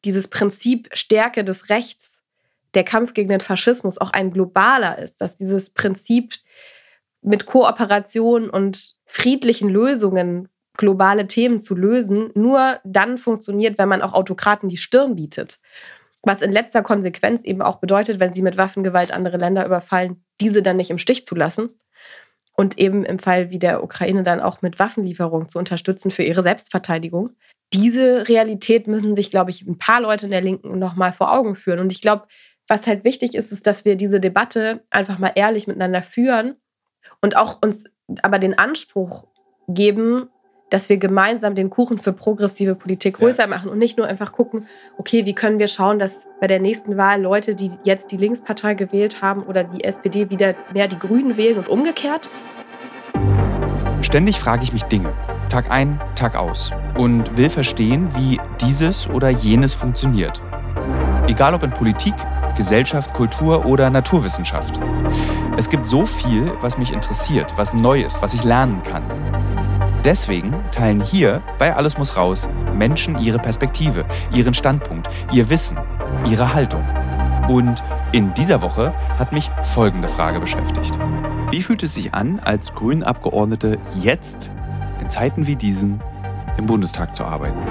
dieses Prinzip Stärke des Rechts, der Kampf gegen den Faschismus auch ein globaler ist, dass dieses Prinzip mit Kooperation und friedlichen Lösungen globale Themen zu lösen, nur dann funktioniert, wenn man auch Autokraten die Stirn bietet. Was in letzter Konsequenz eben auch bedeutet, wenn sie mit Waffengewalt andere Länder überfallen, diese dann nicht im Stich zu lassen und eben im Fall wie der Ukraine dann auch mit Waffenlieferungen zu unterstützen für ihre Selbstverteidigung. Diese Realität müssen sich, glaube ich, ein paar Leute in der Linken nochmal vor Augen führen. Und ich glaube, was halt wichtig ist, ist, dass wir diese Debatte einfach mal ehrlich miteinander führen und auch uns aber den Anspruch geben, dass wir gemeinsam den Kuchen für progressive Politik größer machen und nicht nur einfach gucken, okay, wie können wir schauen, dass bei der nächsten Wahl Leute, die jetzt die Linkspartei gewählt haben oder die SPD, wieder mehr die Grünen wählen und umgekehrt. Ständig frage ich mich Dinge, Tag ein, Tag aus, und will verstehen, wie dieses oder jenes funktioniert. Egal ob in Politik, Gesellschaft, Kultur oder Naturwissenschaft. Es gibt so viel, was mich interessiert, was neu ist, was ich lernen kann. Deswegen teilen hier bei Alles muss raus Menschen ihre Perspektive, ihren Standpunkt, ihr Wissen, ihre Haltung. Und in dieser Woche hat mich folgende Frage beschäftigt. Wie fühlt es sich an, als Grünen-Abgeordnete jetzt, in Zeiten wie diesen, im Bundestag zu arbeiten?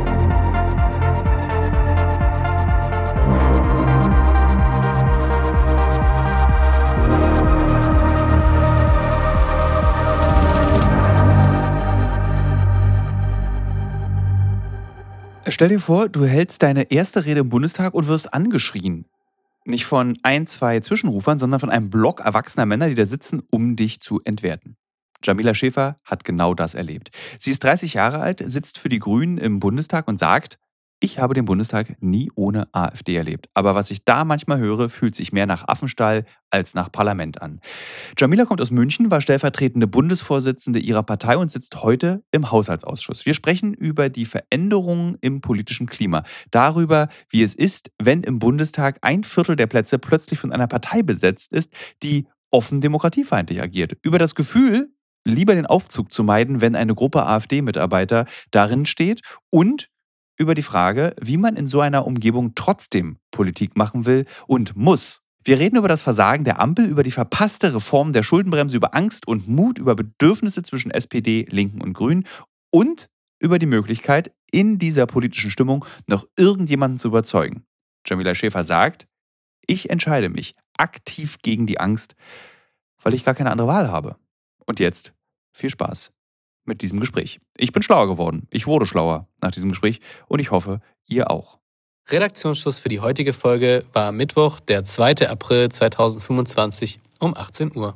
Stell dir vor, du hältst deine erste Rede im Bundestag und wirst angeschrien. Nicht von ein, zwei Zwischenrufern, sondern von einem Block erwachsener Männer, die da sitzen, um dich zu entwerten. Jamila Schäfer hat genau das erlebt. Sie ist 30 Jahre alt, sitzt für die Grünen im Bundestag und sagt, ich habe den Bundestag nie ohne AfD erlebt. Aber was ich da manchmal höre, fühlt sich mehr nach Affenstall als nach Parlament an. Jamila kommt aus München, war stellvertretende Bundesvorsitzende ihrer Partei und sitzt heute im Haushaltsausschuss. Wir sprechen über die Veränderungen im politischen Klima. Darüber, wie es ist, wenn im Bundestag 1/4 der Plätze plötzlich von einer Partei besetzt ist, die offen demokratiefeindlich agiert. Über das Gefühl, lieber den Aufzug zu meiden, wenn eine Gruppe AfD-Mitarbeiter darin steht, und über die Frage, wie man in so einer Umgebung trotzdem Politik machen will und muss. Wir reden über das Versagen der Ampel, über die verpasste Reform der Schuldenbremse, über Angst und Mut, über Bedürfnisse zwischen SPD, Linken und Grünen und über die Möglichkeit, in dieser politischen Stimmung noch irgendjemanden zu überzeugen. Jamila Schäfer sagt, ich entscheide mich aktiv gegen die Angst, weil ich gar keine andere Wahl habe. Und jetzt viel Spaß mit diesem Gespräch. Ich bin schlauer geworden. Ich wurde schlauer nach diesem Gespräch und ich hoffe, ihr auch. Redaktionsschluss für die heutige Folge war Mittwoch, der 2. April 2025 um 18 Uhr.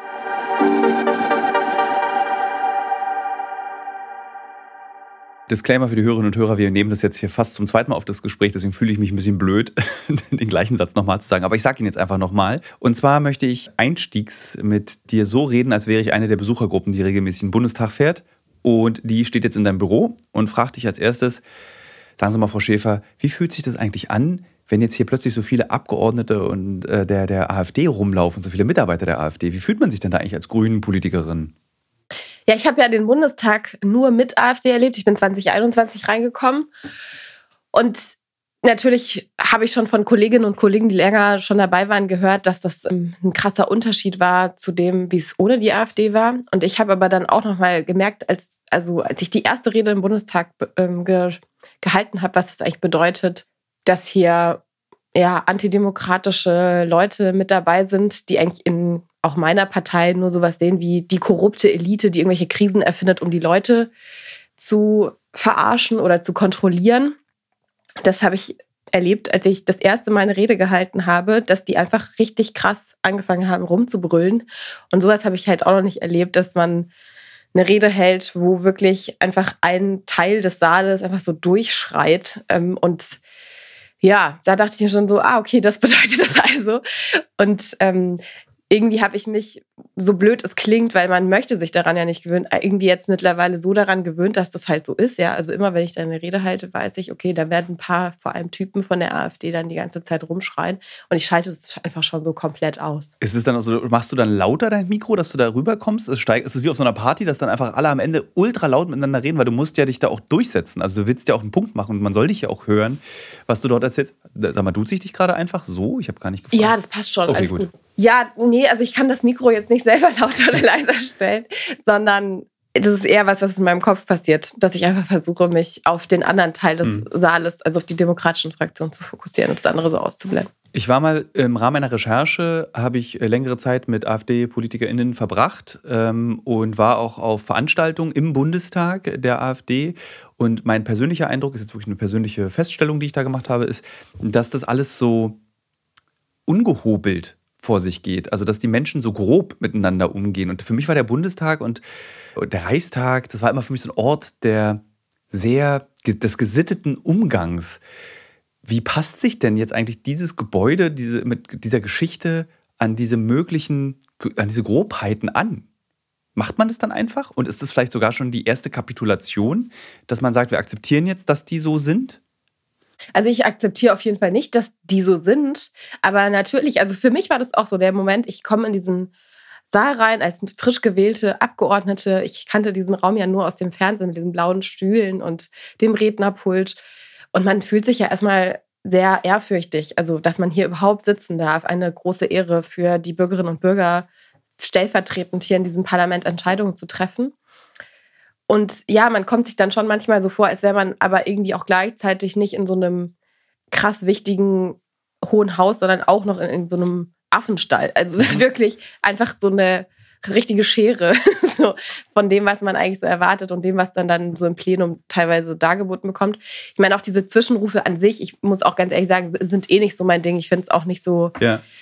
Disclaimer für die Hörerinnen und Hörer, wir nehmen das jetzt hier fast zum zweiten Mal auf das Gespräch, deswegen fühle ich mich ein bisschen blöd, den gleichen Satz nochmal zu sagen. Aber ich sage ihn jetzt einfach nochmal. Und zwar möchte ich einstiegs mit dir so reden, als wäre ich eine der Besuchergruppen, die regelmäßig in den Bundestag fährt. Und die steht jetzt in deinem Büro und fragt dich als erstes, sagen Sie mal, Frau Schäfer, wie fühlt sich das eigentlich an, wenn jetzt hier plötzlich so viele Abgeordnete und der AfD rumlaufen, so viele Mitarbeiter der AfD? Wie fühlt man sich denn da eigentlich als Grünen-Politikerin? Ja, ich habe ja den Bundestag nur mit AfD erlebt. Ich bin 2021 reingekommen. Und natürlich habe ich schon von Kolleginnen und Kollegen, die länger schon dabei waren, gehört, dass das ein krasser Unterschied war zu dem, wie es ohne die AfD war. Und ich habe aber dann auch noch mal gemerkt, als ich die erste Rede im Bundestag gehalten habe, was das eigentlich bedeutet, dass hier antidemokratische Leute mit dabei sind, die eigentlich in auch meiner Partei nur sowas sehen wie die korrupte Elite, die irgendwelche Krisen erfindet, um die Leute zu verarschen oder zu kontrollieren. Das habe ich erlebt, als ich das erste Mal eine Rede gehalten habe, dass die einfach richtig krass angefangen haben rumzubrüllen. Und sowas habe ich halt auch noch nicht erlebt, dass man eine Rede hält, wo wirklich einfach ein Teil des Saales einfach so durchschreit. Und ja, da dachte ich mir schon so, okay, das bedeutet das also. Und irgendwie habe ich mich, so blöd es klingt, weil man möchte sich daran ja nicht gewöhnen, irgendwie jetzt mittlerweile so daran gewöhnt, dass das halt so ist. Ja, also immer, wenn ich da eine Rede halte, weiß ich, okay, da werden ein paar, vor allem Typen von der AfD dann die ganze Zeit rumschreien und ich schalte es einfach schon so komplett aus. Ist es dann also, machst du dann lauter dein Mikro, dass du da rüberkommst? Ist es wie auf so einer Party, dass dann einfach alle am Ende ultra laut miteinander reden, weil du musst ja dich da auch durchsetzen. Also du willst ja auch einen Punkt machen und man soll dich ja auch hören, was du dort erzählst. Sag mal, duzt sich dich gerade einfach so? Ich habe gar nicht gefragt. Ja, das passt schon. Okay, alles gut. Ja, nee, also ich kann das Mikro jetzt nicht selber lauter oder leiser stellen, sondern das ist eher was in meinem Kopf passiert, dass ich einfach versuche, mich auf den anderen Teil des Saales, also auf die demokratischen Fraktionen zu fokussieren und das andere so auszublenden. Ich war mal im Rahmen einer Recherche, habe ich längere Zeit mit AfD-PolitikerInnen verbracht und war auch auf Veranstaltungen im Bundestag der AfD. Und mein persönlicher Eindruck, ist jetzt wirklich eine persönliche Feststellung, die ich da gemacht habe, ist, dass das alles so ungehobelt vor sich geht. Also, dass die Menschen so grob miteinander umgehen. Und für mich war der Bundestag und der Reichstag, das war immer für mich so ein Ort des gesitteten Umgangs. Wie passt sich denn jetzt eigentlich dieses Gebäude mit dieser Geschichte an diese Grobheiten an? Macht man das dann einfach? Und ist das vielleicht sogar schon die erste Kapitulation, dass man sagt, wir akzeptieren jetzt, dass die so sind? Also ich akzeptiere auf jeden Fall nicht, dass die so sind. Aber natürlich, also für mich war das auch so der Moment, ich komme in diesen Saal rein als frisch gewählte Abgeordnete. Ich kannte diesen Raum ja nur aus dem Fernsehen mit diesen blauen Stühlen und dem Rednerpult. Und man fühlt sich ja erstmal sehr ehrfürchtig, also dass man hier überhaupt sitzen darf. Eine große Ehre für die Bürgerinnen und Bürger, stellvertretend hier in diesem Parlament Entscheidungen zu treffen. Und ja, man kommt sich dann schon manchmal so vor, als wäre man aber irgendwie auch gleichzeitig nicht in so einem krass wichtigen hohen Haus, sondern auch noch in so einem Affenstall. Also es ist wirklich einfach so eine richtige Schere so von dem, was man eigentlich so erwartet und dem, was dann so im Plenum teilweise dargeboten bekommt. Ich meine, auch diese Zwischenrufe an sich, ich muss auch ganz ehrlich sagen, sind nicht so mein Ding. Ich finde es auch nicht so...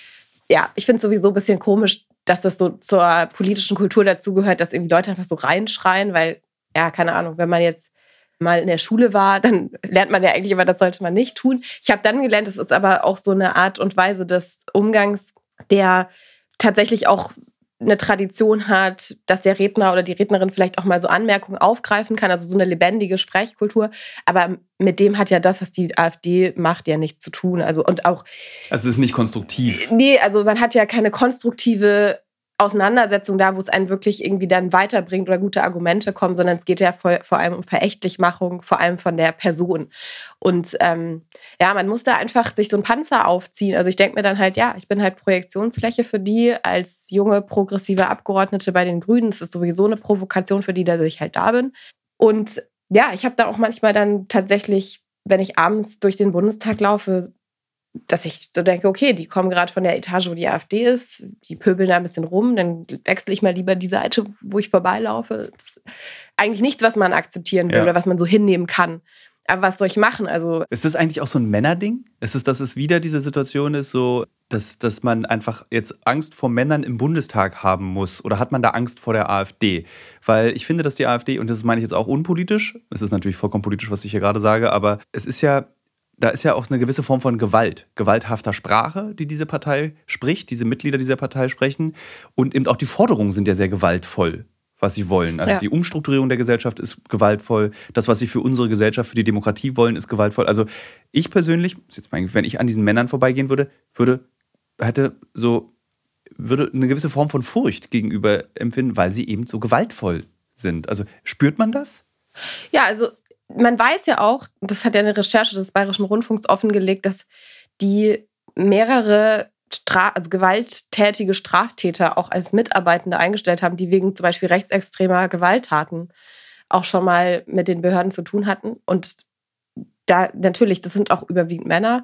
Ja, ich finde es sowieso ein bisschen komisch, dass das so zur politischen Kultur dazugehört, dass irgendwie Leute einfach so reinschreien, weil, ja, keine Ahnung, wenn man jetzt mal in der Schule war, dann lernt man ja eigentlich immer, das sollte man nicht tun. Ich habe dann gelernt, es ist aber auch so eine Art und Weise des Umgangs, der tatsächlich auch eine Tradition hat, dass der Redner oder die Rednerin vielleicht auch mal so Anmerkungen aufgreifen kann, also so eine lebendige Sprechkultur. Aber mit dem hat ja das, was die AfD macht, ja nichts zu tun. Also es ist nicht konstruktiv. Nee, also man hat ja keine konstruktive Auseinandersetzung da, wo es einen wirklich irgendwie dann weiterbringt oder gute Argumente kommen, sondern es geht ja vor allem um Verächtlichmachung, vor allem von der Person. Und ja, man muss da einfach sich so einen Panzer aufziehen. Also ich denke mir dann halt, ja, ich bin halt Projektionsfläche für die als junge, progressive Abgeordnete bei den Grünen. Es ist sowieso eine Provokation für die, dass ich halt da bin. Und ja, ich habe da auch manchmal dann tatsächlich, wenn ich abends durch den Bundestag laufe, dass ich so denke, okay, die kommen gerade von der Etage, wo die AfD ist, die pöbeln da ein bisschen rum, dann wechsle ich mal lieber die Seite, wo ich vorbeilaufe. Das ist eigentlich nichts, was man akzeptieren will oder was man so hinnehmen kann. Aber was soll ich machen? Also ist das eigentlich auch so ein Männerding? Ist es, dass es wieder diese Situation ist, so, dass man einfach jetzt Angst vor Männern im Bundestag haben muss? Oder hat man da Angst vor der AfD? Weil ich finde, dass die AfD, und das meine ich jetzt auch unpolitisch, es ist natürlich vollkommen politisch, was ich hier gerade sage, aber es ist ja, da ist ja auch eine gewisse Form von gewalthafter Sprache, die diese Partei spricht, diese Mitglieder dieser Partei sprechen. Und eben auch die Forderungen sind ja sehr gewaltvoll, was sie wollen. Also die Umstrukturierung der Gesellschaft ist gewaltvoll. Das, was sie für unsere Gesellschaft, für die Demokratie wollen, ist gewaltvoll. Also ich persönlich, wenn ich an diesen Männern vorbeigehen würde eine gewisse Form von Furcht gegenüber empfinden, weil sie eben so gewaltvoll sind. Also spürt man das? Ja, also man weiß ja auch, das hat ja eine Recherche des Bayerischen Rundfunks offengelegt, dass die mehrere gewalttätige Straftäter auch als Mitarbeitende eingestellt haben, die wegen zum Beispiel rechtsextremer Gewalttaten auch schon mal mit den Behörden zu tun hatten. Und da natürlich, das sind auch überwiegend Männer.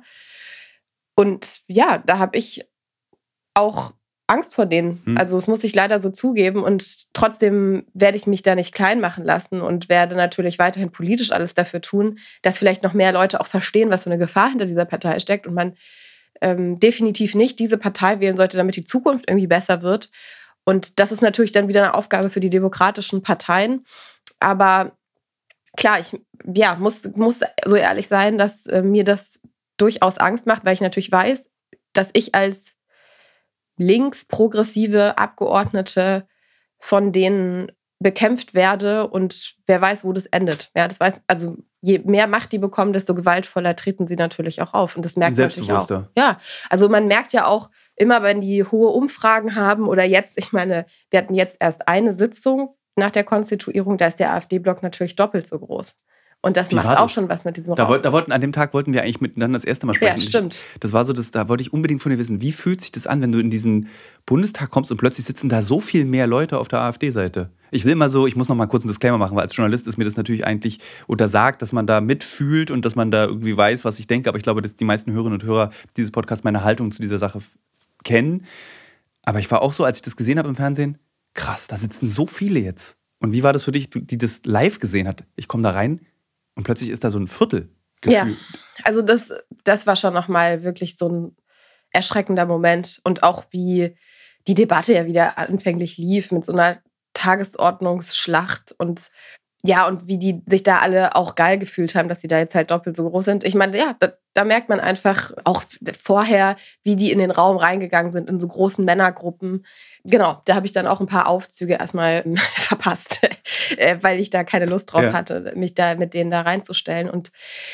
Und ja, da habe ich auch Angst vor denen. Also das muss ich leider so zugeben. Und trotzdem werde ich mich da nicht klein machen lassen und werde natürlich weiterhin politisch alles dafür tun, dass vielleicht noch mehr Leute auch verstehen, was für eine Gefahr hinter dieser Partei steckt und man definitiv nicht diese Partei wählen sollte, damit die Zukunft irgendwie besser wird. Und das ist natürlich dann wieder eine Aufgabe für die demokratischen Parteien. Aber klar, ich muss so ehrlich sein, dass mir das durchaus Angst macht, weil ich natürlich weiß, dass ich als links-progressive Abgeordnete, von denen bekämpft werde und wer weiß, wo das endet. Ja, das weiß, also je mehr Macht die bekommen, desto gewaltvoller treten sie natürlich auch auf. Und das merkt man natürlich auch. Ja, also man merkt ja auch immer, wenn die hohe Umfragen haben oder jetzt, ich meine, wir hatten jetzt erst eine Sitzung nach der Konstituierung, da ist der AfD-Block natürlich doppelt so groß. Und das macht auch schon was mit diesem Raum. An dem Tag wollten wir eigentlich miteinander das erste Mal sprechen. Ja, stimmt. Das war so, da wollte ich unbedingt von dir wissen, wie fühlt sich das an, wenn du in diesen Bundestag kommst und plötzlich sitzen da so viel mehr Leute auf der AfD-Seite? Ich muss noch mal kurz einen Disclaimer machen, weil als Journalist ist mir das natürlich eigentlich untersagt, dass man da mitfühlt und dass man da irgendwie weiß, was ich denke. Aber ich glaube, dass die meisten Hörerinnen und Hörer dieses Podcasts meine Haltung zu dieser Sache kennen. Aber ich war auch so, als ich das gesehen habe im Fernsehen, krass, da sitzen so viele jetzt. Und wie war das für dich, die das live gesehen hat? Ich komme da rein und plötzlich ist da so ein Viertel gefühlt. Ja, also das war schon nochmal wirklich so ein erschreckender Moment. Und auch wie die Debatte ja wieder anfänglich lief mit so einer Tagesordnungsschlacht und ja, und wie die sich da alle auch geil gefühlt haben, dass sie da jetzt halt doppelt so groß sind. Ich meine, ja, da merkt man einfach auch vorher, wie die in den Raum reingegangen sind, in so großen Männergruppen. Genau, da habe ich dann auch ein paar Aufzüge erstmal verpasst, weil ich da keine Lust drauf hatte, mich da mit denen da reinzustellen. Und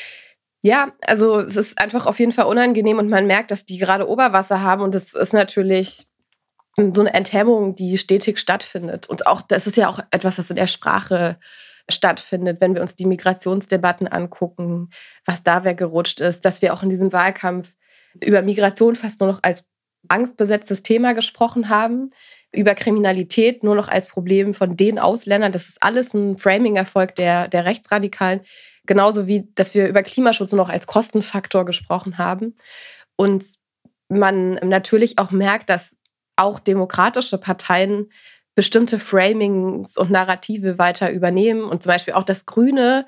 ja, also es ist einfach auf jeden Fall unangenehm und man merkt, dass die gerade Oberwasser haben und das ist natürlich so eine Enthemmung, die stetig stattfindet. Und auch das ist ja auch etwas, was in der Sprache stattfindet, wenn wir uns die Migrationsdebatten angucken, was da weggerutscht ist, dass wir auch in diesem Wahlkampf über Migration fast nur noch als angstbesetztes Thema gesprochen haben, über Kriminalität nur noch als Problem von den Ausländern. Das ist alles ein Framing-Erfolg der Rechtsradikalen. Genauso wie, dass wir über Klimaschutz nur noch als Kostenfaktor gesprochen haben. Und man natürlich auch merkt, dass auch demokratische Parteien bestimmte Framings und Narrative weiter übernehmen und zum Beispiel auch das Grüne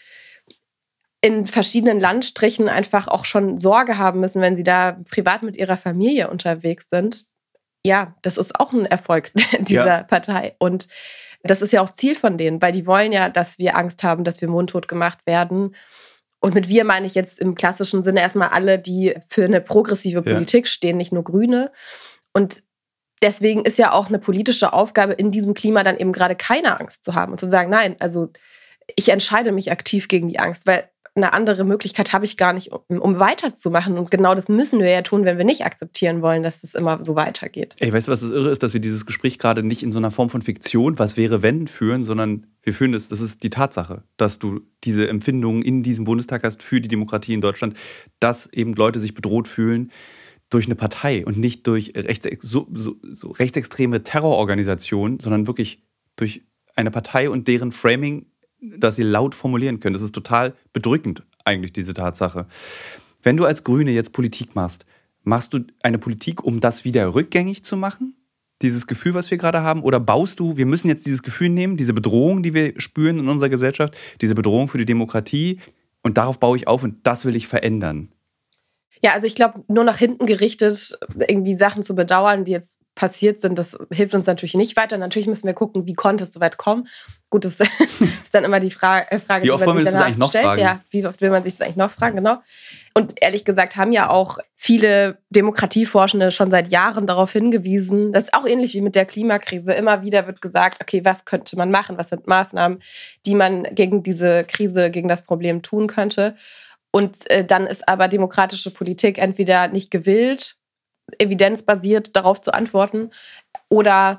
in verschiedenen Landstrichen einfach auch schon Sorge haben müssen, wenn sie da privat mit ihrer Familie unterwegs sind. Ja, das ist auch ein Erfolg dieser Partei. Und das ist ja auch Ziel von denen, weil die wollen ja, dass wir Angst haben, dass wir mundtot gemacht werden. Und mit wir meine ich jetzt im klassischen Sinne erstmal alle, die für eine progressive Politik stehen, nicht nur Grüne. Und deswegen ist ja auch eine politische Aufgabe in diesem Klima dann eben gerade keine Angst zu haben und zu sagen, nein, also ich entscheide mich aktiv gegen die Angst, weil eine andere Möglichkeit habe ich gar nicht, um weiterzumachen. Und genau das müssen wir ja tun, wenn wir nicht akzeptieren wollen, dass das immer so weitergeht. Ey, weißt du, was das Irre ist, dass wir dieses Gespräch gerade nicht in so einer Form von Fiktion, was wäre wenn, führen, sondern wir führen das ist die Tatsache, dass du diese Empfindungen in diesem Bundestag hast für die Demokratie in Deutschland, dass eben Leute sich bedroht fühlen durch eine Partei und nicht durch so rechtsextreme Terrororganisationen, sondern wirklich durch eine Partei und deren Framing, das sie laut formulieren können. Das ist total bedrückend eigentlich, diese Tatsache. Wenn du als Grüne jetzt Politik machst du eine Politik, um das wieder rückgängig zu machen? Dieses Gefühl, was wir gerade haben? Oder baust du, wir müssen jetzt dieses Gefühl nehmen, diese Bedrohung, die wir spüren in unserer Gesellschaft, diese Bedrohung für die Demokratie und darauf baue ich auf und das will ich verändern? Ja, also ich glaube, nur nach hinten gerichtet irgendwie Sachen zu bedauern, die jetzt passiert sind, das hilft uns natürlich nicht weiter. Natürlich müssen wir gucken, wie konnte es so weit kommen. Gut, das ist dann immer die Frage, wie oft wollen wir das eigentlich noch fragen? Ja, wie oft will man sich das eigentlich noch fragen, genau. Und ehrlich gesagt haben ja auch viele Demokratieforschende schon seit Jahren darauf hingewiesen, das ist auch ähnlich wie mit der Klimakrise. Immer wieder wird gesagt, okay, was könnte man machen? Was sind Maßnahmen, die man gegen diese Krise, gegen das Problem tun könnte? Und dann ist aber demokratische Politik entweder nicht gewillt, evidenzbasiert darauf zu antworten oder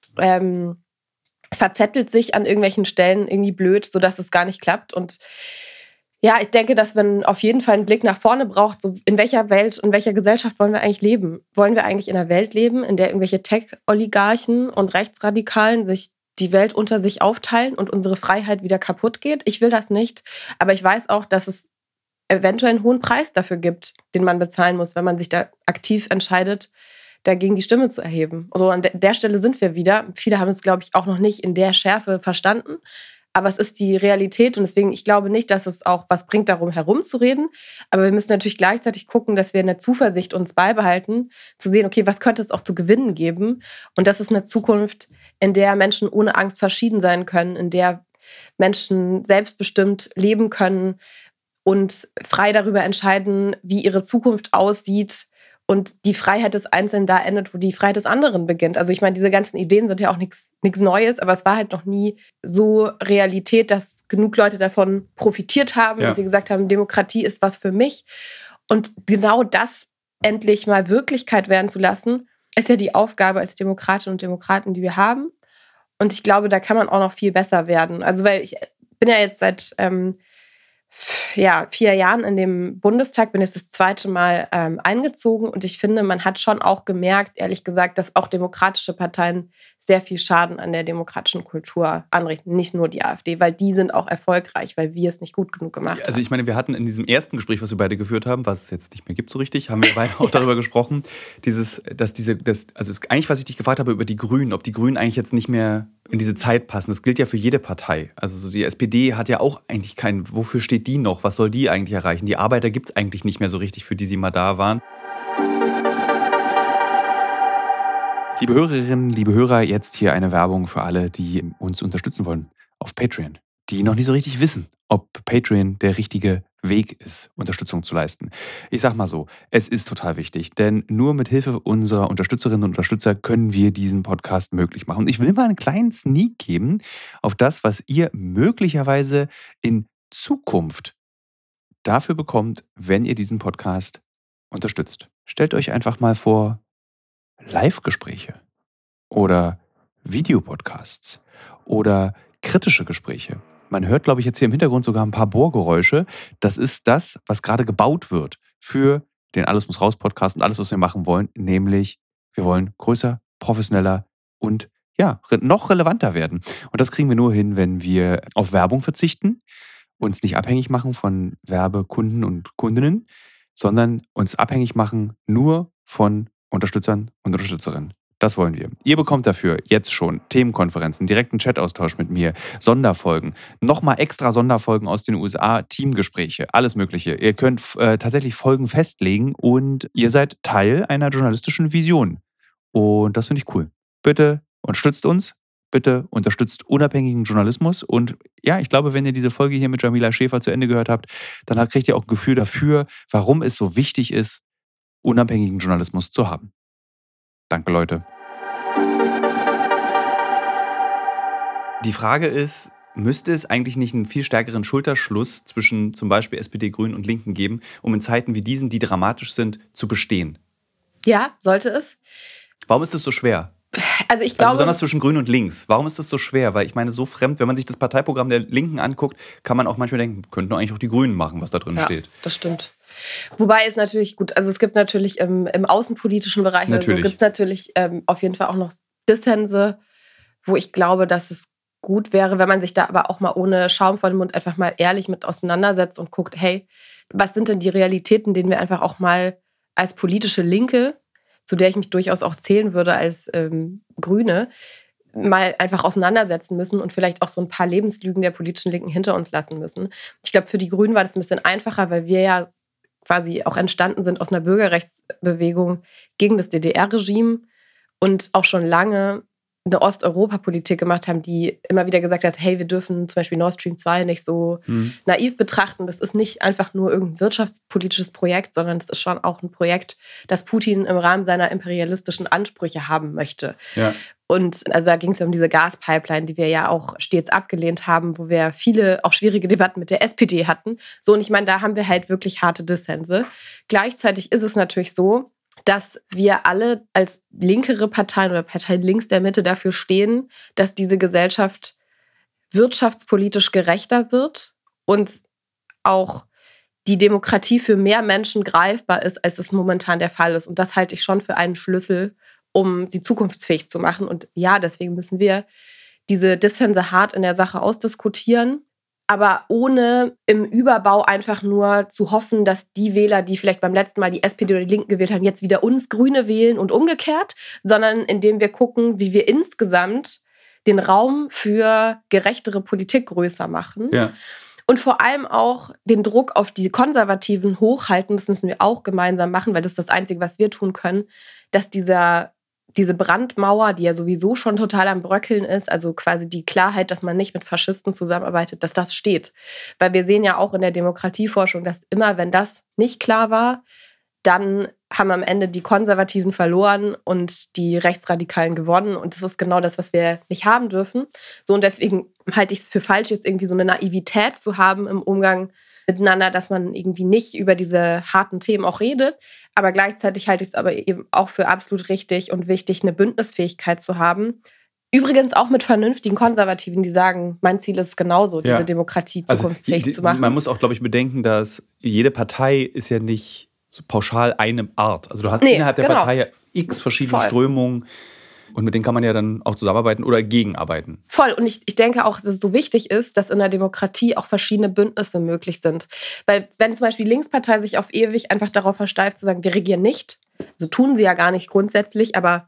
verzettelt sich an irgendwelchen Stellen irgendwie blöd, sodass es gar nicht klappt. Und ja, ich denke, dass man auf jeden Fall einen Blick nach vorne braucht, so in welcher Welt, in welcher Gesellschaft wollen wir eigentlich leben? Wollen wir eigentlich in einer Welt leben, in der irgendwelche Tech-Oligarchen und Rechtsradikalen sich die Welt unter sich aufteilen und unsere Freiheit wieder kaputt geht? Ich will das nicht, aber ich weiß auch, dass es eventuell einen hohen Preis dafür gibt, den man bezahlen muss, wenn man sich da aktiv entscheidet, dagegen die Stimme zu erheben. Also an der Stelle sind wir wieder. Viele haben es, glaube ich, auch noch nicht in der Schärfe verstanden. Aber es ist die Realität und deswegen, ich glaube nicht, dass es auch was bringt, darum herumzureden. Aber wir müssen natürlich gleichzeitig gucken, dass wir eine Zuversicht uns beibehalten, zu sehen, okay, was könnte es auch zu gewinnen geben? Und das ist eine Zukunft, in der Menschen ohne Angst verschieden sein können, in der Menschen selbstbestimmt leben können und frei darüber entscheiden, wie ihre Zukunft aussieht und die Freiheit des Einzelnen da endet, wo die Freiheit des anderen beginnt. Also ich meine, diese ganzen Ideen sind ja auch nichts Neues, aber es war halt noch nie so Realität, dass genug Leute davon profitiert haben, dass sie gesagt haben, Demokratie ist was für mich. Und genau das endlich mal Wirklichkeit werden zu lassen, ist ja die Aufgabe als Demokratinnen und Demokraten, die wir haben. Und ich glaube, da kann man auch noch viel besser werden. Also weil ich bin ja jetzt seit 4 Jahren in dem Bundestag, bin jetzt das 2. Mal eingezogen und ich finde, man hat schon auch gemerkt, ehrlich gesagt, dass auch demokratische Parteien sehr viel Schaden an der demokratischen Kultur anrichten. Nicht nur die AfD, weil die sind auch erfolgreich, weil wir es nicht gut genug gemacht haben. Also ich meine, wir hatten in diesem ersten Gespräch, was wir beide geführt haben, was es jetzt nicht mehr gibt so richtig, haben wir beide auch darüber gesprochen, eigentlich, was ich dich gefragt habe über die Grünen, ob die Grünen eigentlich jetzt nicht mehr in diese Zeit passen. Das gilt ja für jede Partei. Also so die SPD hat ja auch eigentlich wofür steht die noch? Was soll die eigentlich erreichen? Die Arbeiter gibt es eigentlich nicht mehr so richtig, für die sie mal da waren. Liebe Hörerinnen, liebe Hörer, jetzt hier eine Werbung für alle, die uns unterstützen wollen auf Patreon, die noch nicht so richtig wissen, ob Patreon der richtige Weg ist, Unterstützung zu leisten. Ich sag mal so, es ist total wichtig, denn nur mit Hilfe unserer Unterstützerinnen und Unterstützer können wir diesen Podcast möglich machen. Und ich will mal einen kleinen Sneak geben auf das, was ihr möglicherweise in Zukunft dafür bekommt, wenn ihr diesen Podcast unterstützt. Stellt euch einfach mal vor, Live-Gespräche oder Videopodcasts oder kritische Gespräche. Man hört, glaube ich, jetzt hier im Hintergrund sogar ein paar Bohrgeräusche. Das ist das, was gerade gebaut wird für den Alles muss raus Podcast und alles, was wir machen wollen. Nämlich, wir wollen größer, professioneller und noch relevanter werden. Und das kriegen wir nur hin, wenn wir auf Werbung verzichten, uns nicht abhängig machen von Werbekunden und Kundinnen, sondern uns abhängig machen nur von Unterstützern und Unterstützerinnen. Das wollen wir. Ihr bekommt dafür jetzt schon Themenkonferenzen, direkten Chataustausch mit mir, Sonderfolgen, nochmal extra Sonderfolgen aus den USA, Teamgespräche, alles Mögliche. Ihr könnt tatsächlich Folgen festlegen und ihr seid Teil einer journalistischen Vision. Und das finde ich cool. Bitte unterstützt uns. Bitte unterstützt unabhängigen Journalismus. Und ja, ich glaube, wenn ihr diese Folge hier mit Jamila Schäfer zu Ende gehört habt, dann kriegt ihr auch ein Gefühl dafür, warum es so wichtig ist, unabhängigen Journalismus zu haben. Danke, Leute. Die Frage ist, müsste es eigentlich nicht einen viel stärkeren Schulterschluss zwischen zum Beispiel SPD, Grünen und Linken geben, um in Zeiten wie diesen, die dramatisch sind, zu bestehen? Ja, sollte es. Warum ist das so schwer? Also ich glaube, besonders zwischen Grün und Links. Warum ist das so schwer? Weil ich meine, so fremd, wenn man sich das Parteiprogramm der Linken anguckt, kann man auch manchmal denken, könnten eigentlich auch die Grünen machen, was da drin steht. Das stimmt. Wobei es natürlich, gut, also es gibt natürlich im außenpolitischen Bereich, also gibt es natürlich auf jeden Fall auch noch Dissense, wo ich glaube, dass es gut wäre, wenn man sich da aber auch mal ohne Schaum vor dem Mund einfach mal ehrlich mit auseinandersetzt und guckt, hey, was sind denn die Realitäten, denen wir einfach auch mal als politische Linke, zu der ich mich durchaus auch zählen würde als Grüne, mal einfach auseinandersetzen müssen und vielleicht auch so ein paar Lebenslügen der politischen Linken hinter uns lassen müssen. Ich glaube, für die Grünen war das ein bisschen einfacher, weil wir ja quasi auch entstanden sind aus einer Bürgerrechtsbewegung gegen das DDR-Regime und auch schon lange eine Osteuropa-Politik gemacht haben, die immer wieder gesagt hat, hey, wir dürfen zum Beispiel Nord Stream 2 nicht so naiv betrachten. Das ist nicht einfach nur irgendein wirtschaftspolitisches Projekt, sondern es ist schon auch ein Projekt, das Putin im Rahmen seiner imperialistischen Ansprüche haben möchte. Ja. Und also da ging es ja um diese Gaspipeline, die wir ja auch stets abgelehnt haben, wo wir viele auch schwierige Debatten mit der SPD hatten. So, und ich meine, da haben wir halt wirklich harte Dissense. Gleichzeitig ist es natürlich so, dass wir alle als linkere Parteien oder Parteien links der Mitte dafür stehen, dass diese Gesellschaft wirtschaftspolitisch gerechter wird und auch die Demokratie für mehr Menschen greifbar ist, als es momentan der Fall ist. Und das halte ich schon für einen Schlüssel, um sie zukunftsfähig zu machen. Und ja, deswegen müssen wir diese Dissense hart in der Sache ausdiskutieren, aber ohne im Überbau einfach nur zu hoffen, dass die Wähler, die vielleicht beim letzten Mal die SPD oder die Linken gewählt haben, jetzt wieder uns Grüne wählen und umgekehrt, sondern indem wir gucken, wie wir insgesamt den Raum für gerechtere Politik größer machen. Ja. Und vor allem auch den Druck auf die Konservativen hochhalten, das müssen wir auch gemeinsam machen, weil das ist das Einzige, was wir tun können, dass diese Brandmauer, die ja sowieso schon total am Bröckeln ist, also quasi die Klarheit, dass man nicht mit Faschisten zusammenarbeitet, dass das steht. Weil wir sehen ja auch in der Demokratieforschung, dass immer, wenn das nicht klar war, dann haben am Ende die Konservativen verloren und die Rechtsradikalen gewonnen. Und das ist genau das, was wir nicht haben dürfen. So, und deswegen halte ich es für falsch, jetzt irgendwie so eine Naivität zu haben im Umgang miteinander, dass man irgendwie nicht über diese harten Themen auch redet. Aber gleichzeitig halte ich es aber eben auch für absolut richtig und wichtig, eine Bündnisfähigkeit zu haben. Übrigens auch mit vernünftigen Konservativen, die sagen, mein Ziel ist genauso, diese Demokratie zukunftsfähig zu machen. Man muss auch, glaube ich, bedenken, dass jede Partei ist ja nicht so pauschal eine Art. Also du hast innerhalb der Partei ja x verschiedene Strömungen und mit denen kann man ja dann auch zusammenarbeiten oder gegenarbeiten. Voll. Und ich denke auch, dass es so wichtig ist, dass in der Demokratie auch verschiedene Bündnisse möglich sind. Weil wenn zum Beispiel die Linkspartei sich auf ewig einfach darauf versteift zu sagen, wir regieren nicht, so tun sie ja gar nicht grundsätzlich, aber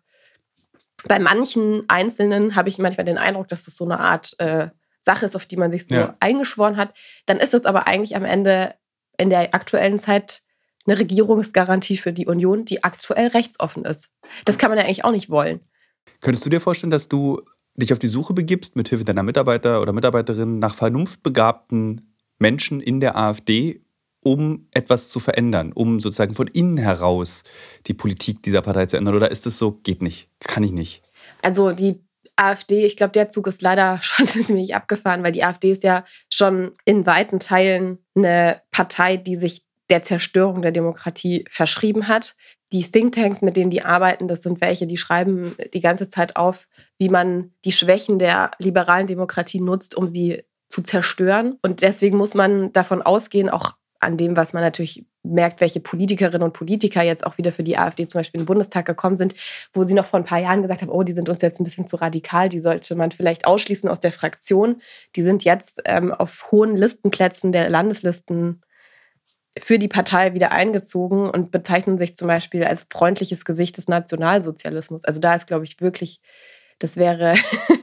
bei manchen Einzelnen habe ich manchmal den Eindruck, dass das so eine Art Sache ist, auf die man sich so eingeschworen hat. Dann ist es aber eigentlich am Ende in der aktuellen Zeit eine Regierungsgarantie für die Union, die aktuell rechtsoffen ist. Das kann man ja eigentlich auch nicht wollen. Könntest du dir vorstellen, dass du dich auf die Suche begibst, mit Hilfe deiner Mitarbeiter oder Mitarbeiterinnen, nach vernunftbegabten Menschen in der AfD, um etwas zu verändern, um sozusagen von innen heraus die Politik dieser Partei zu ändern? Oder ist es so, geht nicht, kann ich nicht? Also die AfD, ich glaube, der Zug ist leider schon ziemlich abgefahren, weil die AfD ist ja schon in weiten Teilen eine Partei, die sich der Zerstörung der Demokratie verschrieben hat. Die Thinktanks, mit denen die arbeiten, das sind welche, die schreiben die ganze Zeit auf, wie man die Schwächen der liberalen Demokratie nutzt, um sie zu zerstören. Und deswegen muss man davon ausgehen, auch an dem, was man natürlich merkt, welche Politikerinnen und Politiker jetzt auch wieder für die AfD zum Beispiel in den Bundestag gekommen sind, wo sie noch vor ein paar Jahren gesagt haben, oh, die sind uns jetzt ein bisschen zu radikal, die sollte man vielleicht ausschließen aus der Fraktion. Die sind jetzt auf hohen Listenplätzen der Landeslisten für die Partei wieder eingezogen und bezeichnen sich zum Beispiel als freundliches Gesicht des Nationalsozialismus. Also da ist, glaube ich, wirklich, das wäre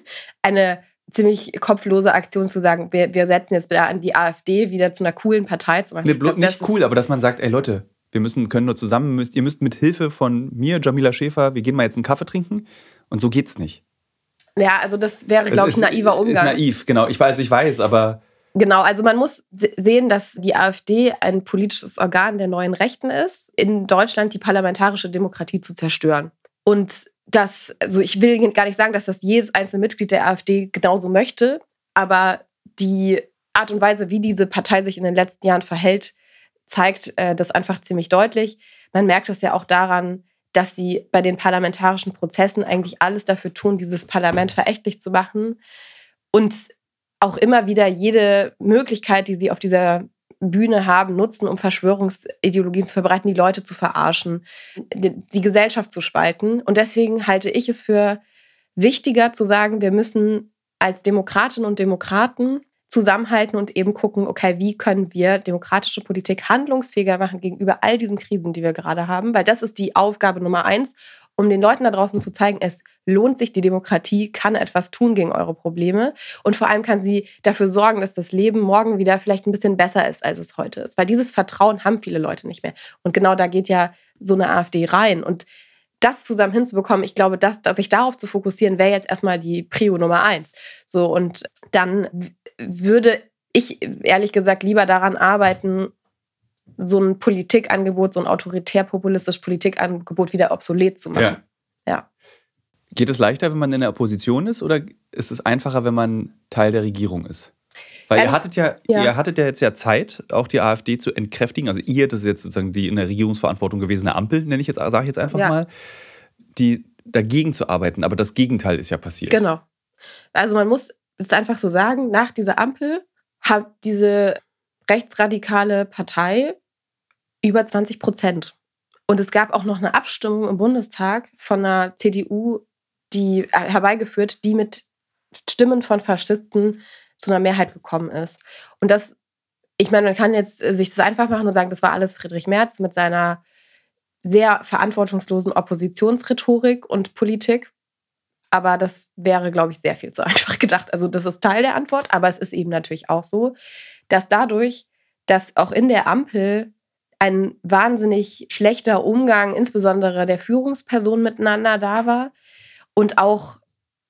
eine ziemlich kopflose Aktion zu sagen, wir setzen jetzt an die AfD wieder zu einer coolen Partei zum Beispiel. Nee, nicht cool, aber dass man sagt, ey Leute, können nur zusammen, ihr müsst mit Hilfe von mir, Jamila Schäfer, wir gehen mal jetzt einen Kaffee trinken und so geht's nicht. Ja, also das wäre, glaube ich, ein naiver Umgang. Ist naiv, genau. Ich weiß, aber... Genau, also man muss sehen, dass die AfD ein politisches Organ der neuen Rechten ist, in Deutschland die parlamentarische Demokratie zu zerstören. Und das, also ich will gar nicht sagen, dass das jedes einzelne Mitglied der AfD genauso möchte, aber die Art und Weise, wie diese Partei sich in den letzten Jahren verhält, zeigt das einfach ziemlich deutlich. Man merkt es ja auch daran, dass sie bei den parlamentarischen Prozessen eigentlich alles dafür tun, dieses Parlament verächtlich zu machen und auch immer wieder jede Möglichkeit, die sie auf dieser Bühne haben, nutzen, um Verschwörungsideologien zu verbreiten, die Leute zu verarschen, die Gesellschaft zu spalten. Und deswegen halte ich es für wichtiger zu sagen, wir müssen als Demokratinnen und Demokraten zusammenhalten und eben gucken, okay, wie können wir demokratische Politik handlungsfähiger machen gegenüber all diesen Krisen, die wir gerade haben, weil das ist die Aufgabe Nummer 1, um den Leuten da draußen zu zeigen, es lohnt sich, die Demokratie kann etwas tun gegen eure Probleme und vor allem kann sie dafür sorgen, dass das Leben morgen wieder vielleicht ein bisschen besser ist, als es heute ist, weil dieses Vertrauen haben viele Leute nicht mehr und genau da geht ja so eine AfD rein und das zusammen hinzubekommen, ich glaube, sich darauf zu fokussieren, wäre jetzt erstmal die Prio Nummer 1. So, und dann würde ich ehrlich gesagt lieber daran arbeiten, so ein Politikangebot, so ein autoritär-populistisches Politikangebot wieder obsolet zu machen. Ja. Geht es leichter, wenn man in der Opposition ist, oder ist es einfacher, wenn man Teil der Regierung ist? Weil ihr hattet ja jetzt Zeit, auch die AfD zu entkräftigen. Also das ist jetzt sozusagen die in der Regierungsverantwortung gewesene Ampel, sage ich jetzt einfach mal, die dagegen zu arbeiten. Aber das Gegenteil ist ja passiert. Genau. Also man muss es einfach so sagen, nach dieser Ampel hat diese rechtsradikale Partei über 20%. Und es gab auch noch eine Abstimmung im Bundestag von einer CDU, die herbeigeführt, die mit Stimmen von Faschisten zu einer Mehrheit gekommen ist. Und das, ich meine, man kann jetzt sich das einfach machen und sagen, das war alles Friedrich Merz mit seiner sehr verantwortungslosen Oppositionsrhetorik und Politik. Aber das wäre, glaube ich, sehr viel zu einfach gedacht. Also das ist Teil der Antwort, aber es ist eben natürlich auch so, dass dadurch, dass auch in der Ampel ein wahnsinnig schlechter Umgang, insbesondere der Führungspersonen miteinander da war und auch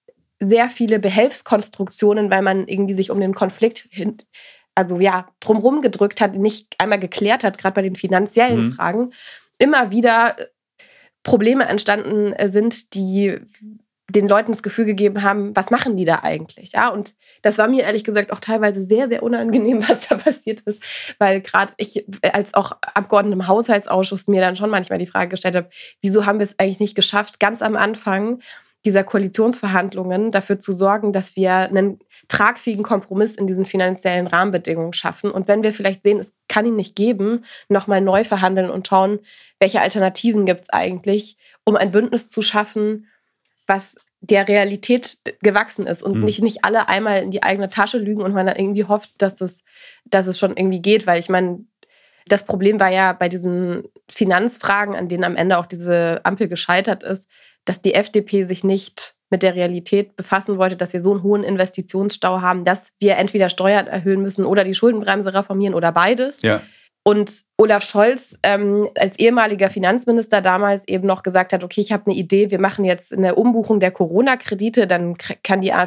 sehr viele Behelfskonstruktionen, weil man irgendwie sich um den Konflikt drumherum gedrückt hat, nicht einmal geklärt hat, gerade bei den finanziellen Fragen, immer wieder Probleme entstanden sind, die den Leuten das Gefühl gegeben haben, was machen die da eigentlich? Ja, und das war mir ehrlich gesagt auch teilweise sehr, sehr unangenehm, was da passiert ist, weil gerade ich als auch Abgeordnete im Haushaltsausschuss mir dann schon manchmal die Frage gestellt habe, wieso haben wir es eigentlich nicht geschafft, ganz am Anfang dieser Koalitionsverhandlungen dafür zu sorgen, dass wir einen tragfähigen Kompromiss in diesen finanziellen Rahmenbedingungen schaffen. Und wenn wir vielleicht sehen, es kann ihn nicht geben, nochmal neu verhandeln und schauen, welche Alternativen gibt es eigentlich, um ein Bündnis zu schaffen, was der Realität gewachsen ist und nicht alle einmal in die eigene Tasche lügen und man dann irgendwie hofft, dass es schon irgendwie geht. Weil ich meine, das Problem war ja bei diesen Finanzfragen, an denen am Ende auch diese Ampel gescheitert ist, dass die FDP sich nicht mit der Realität befassen wollte, dass wir so einen hohen Investitionsstau haben, dass wir entweder Steuern erhöhen müssen oder die Schuldenbremse reformieren oder beides. Ja. Und Olaf Scholz als ehemaliger Finanzminister damals eben noch gesagt hat, okay, ich habe eine Idee, wir machen jetzt eine Umbuchung der Corona-Kredite, dann kann die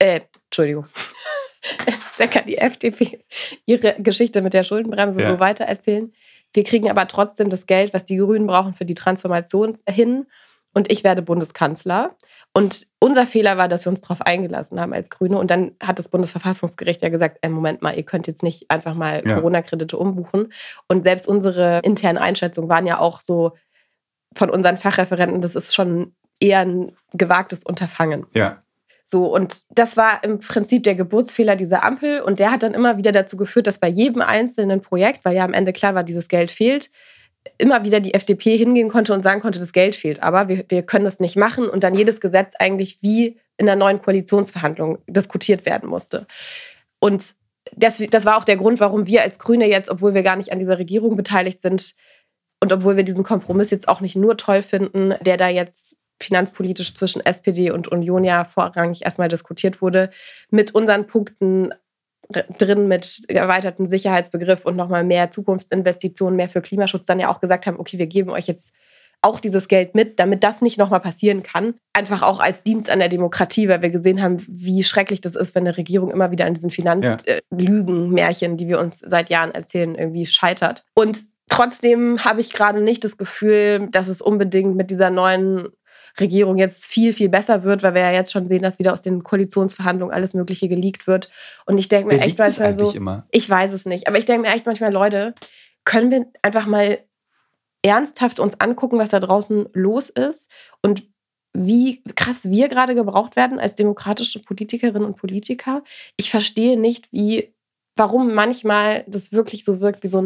dann kann die FDP ihre Geschichte mit der Schuldenbremse so weitererzählen. Wir kriegen aber trotzdem das Geld, was die Grünen brauchen für die Transformation hin. Und ich werde Bundeskanzler. Und unser Fehler war, dass wir uns darauf eingelassen haben als Grüne. Und dann hat das Bundesverfassungsgericht ja gesagt, Moment mal, ihr könnt jetzt nicht einfach mal Corona-Kredite umbuchen. Und selbst unsere internen Einschätzungen waren ja auch so von unseren Fachreferenten, das ist schon eher ein gewagtes Unterfangen. Ja. So, und das war im Prinzip der Geburtsfehler dieser Ampel. Und der hat dann immer wieder dazu geführt, dass bei jedem einzelnen Projekt, weil ja am Ende klar war, dieses Geld fehlt, immer wieder die FDP hingehen konnte und sagen konnte, das Geld fehlt, aber wir können das nicht machen und dann jedes Gesetz eigentlich wie in der neuen Koalitionsverhandlung diskutiert werden musste. Und das war auch der Grund, warum wir als Grüne jetzt, obwohl wir gar nicht an dieser Regierung beteiligt sind und obwohl wir diesen Kompromiss jetzt auch nicht nur toll finden, der da jetzt finanzpolitisch zwischen SPD und Union ja vorrangig erstmal diskutiert wurde, mit unseren Punkten drin mit erweiterten Sicherheitsbegriff und nochmal mehr Zukunftsinvestitionen, mehr für Klimaschutz, dann ja auch gesagt haben, okay, wir geben euch jetzt auch dieses Geld mit, damit das nicht nochmal passieren kann. Einfach auch als Dienst an der Demokratie, weil wir gesehen haben, wie schrecklich das ist, wenn eine Regierung immer wieder an diesen Finanzlügen-Märchen, die wir uns seit Jahren erzählen, irgendwie scheitert. Und trotzdem habe ich gerade nicht das Gefühl, dass es unbedingt mit dieser neuen Regierung jetzt viel, viel besser wird, weil wir ja jetzt schon sehen, dass wieder aus den Koalitionsverhandlungen alles Mögliche geleakt wird. Und ich denke mir echt manchmal so, ich weiß es nicht, aber ich denke mir echt manchmal, Leute, können wir einfach mal ernsthaft uns angucken, was da draußen los ist und wie krass wir gerade gebraucht werden als demokratische Politikerinnen und Politiker. Ich verstehe nicht, warum manchmal das wirklich so wirkt wie so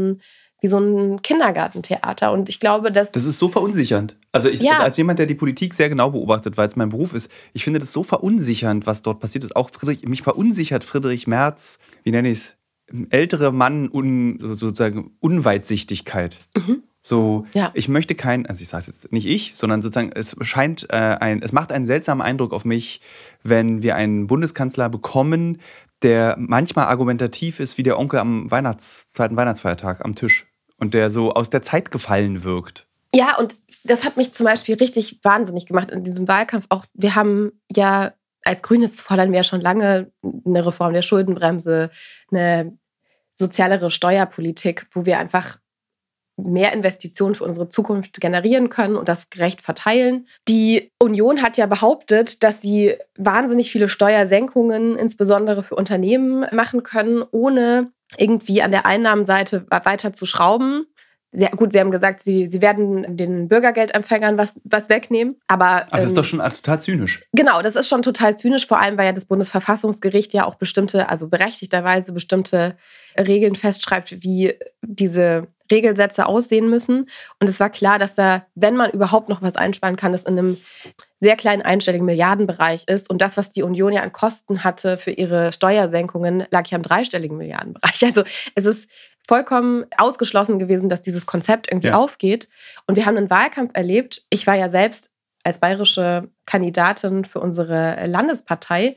ein Kindergartentheater. Und ich glaube, dass... Das ist so verunsichernd. Also als jemand, der die Politik sehr genau beobachtet, weil es mein Beruf ist, ich finde das so verunsichernd, was dort passiert ist. Auch mich verunsichert Friedrich Merz, wie nenne ich es, ältere Mann, sozusagen Unweitsichtigkeit. So, ich möchte also ich sage es jetzt nicht ich, sondern sozusagen es macht einen seltsamen Eindruck auf mich, wenn wir einen Bundeskanzler bekommen, der manchmal argumentativ ist wie der Onkel am zweiten Weihnachtsfeiertag am Tisch und der so aus der Zeit gefallen wirkt. Ja, und das hat mich zum Beispiel richtig wahnsinnig gemacht in diesem Wahlkampf. Auch wir haben ja als Grüne fordern wir ja schon lange eine Reform der Schuldenbremse, eine sozialere Steuerpolitik, wo wir einfach mehr Investitionen für unsere Zukunft generieren können und das gerecht verteilen. Die Union hat ja behauptet, dass sie wahnsinnig viele Steuersenkungen, insbesondere für Unternehmen, machen können, ohne irgendwie an der Einnahmenseite weiter zu schrauben. Sehr gut, Sie haben gesagt, Sie werden den Bürgergeldempfängern was wegnehmen. Aber das ist doch schon total zynisch. Genau, das ist schon total zynisch, vor allem, weil ja das Bundesverfassungsgericht ja auch berechtigterweise bestimmte Regeln festschreibt, wie diese Regelsätze aussehen müssen. Und es war klar, dass da, wenn man überhaupt noch was einsparen kann, das in einem sehr kleinen einstelligen Milliardenbereich ist. Und das, was die Union ja an Kosten hatte für ihre Steuersenkungen, lag ja im dreistelligen Milliardenbereich. Also es ist vollkommen ausgeschlossen gewesen, dass dieses Konzept irgendwie aufgeht. Und wir haben einen Wahlkampf erlebt. Ich war ja selbst als bayerische Kandidatin für unsere Landespartei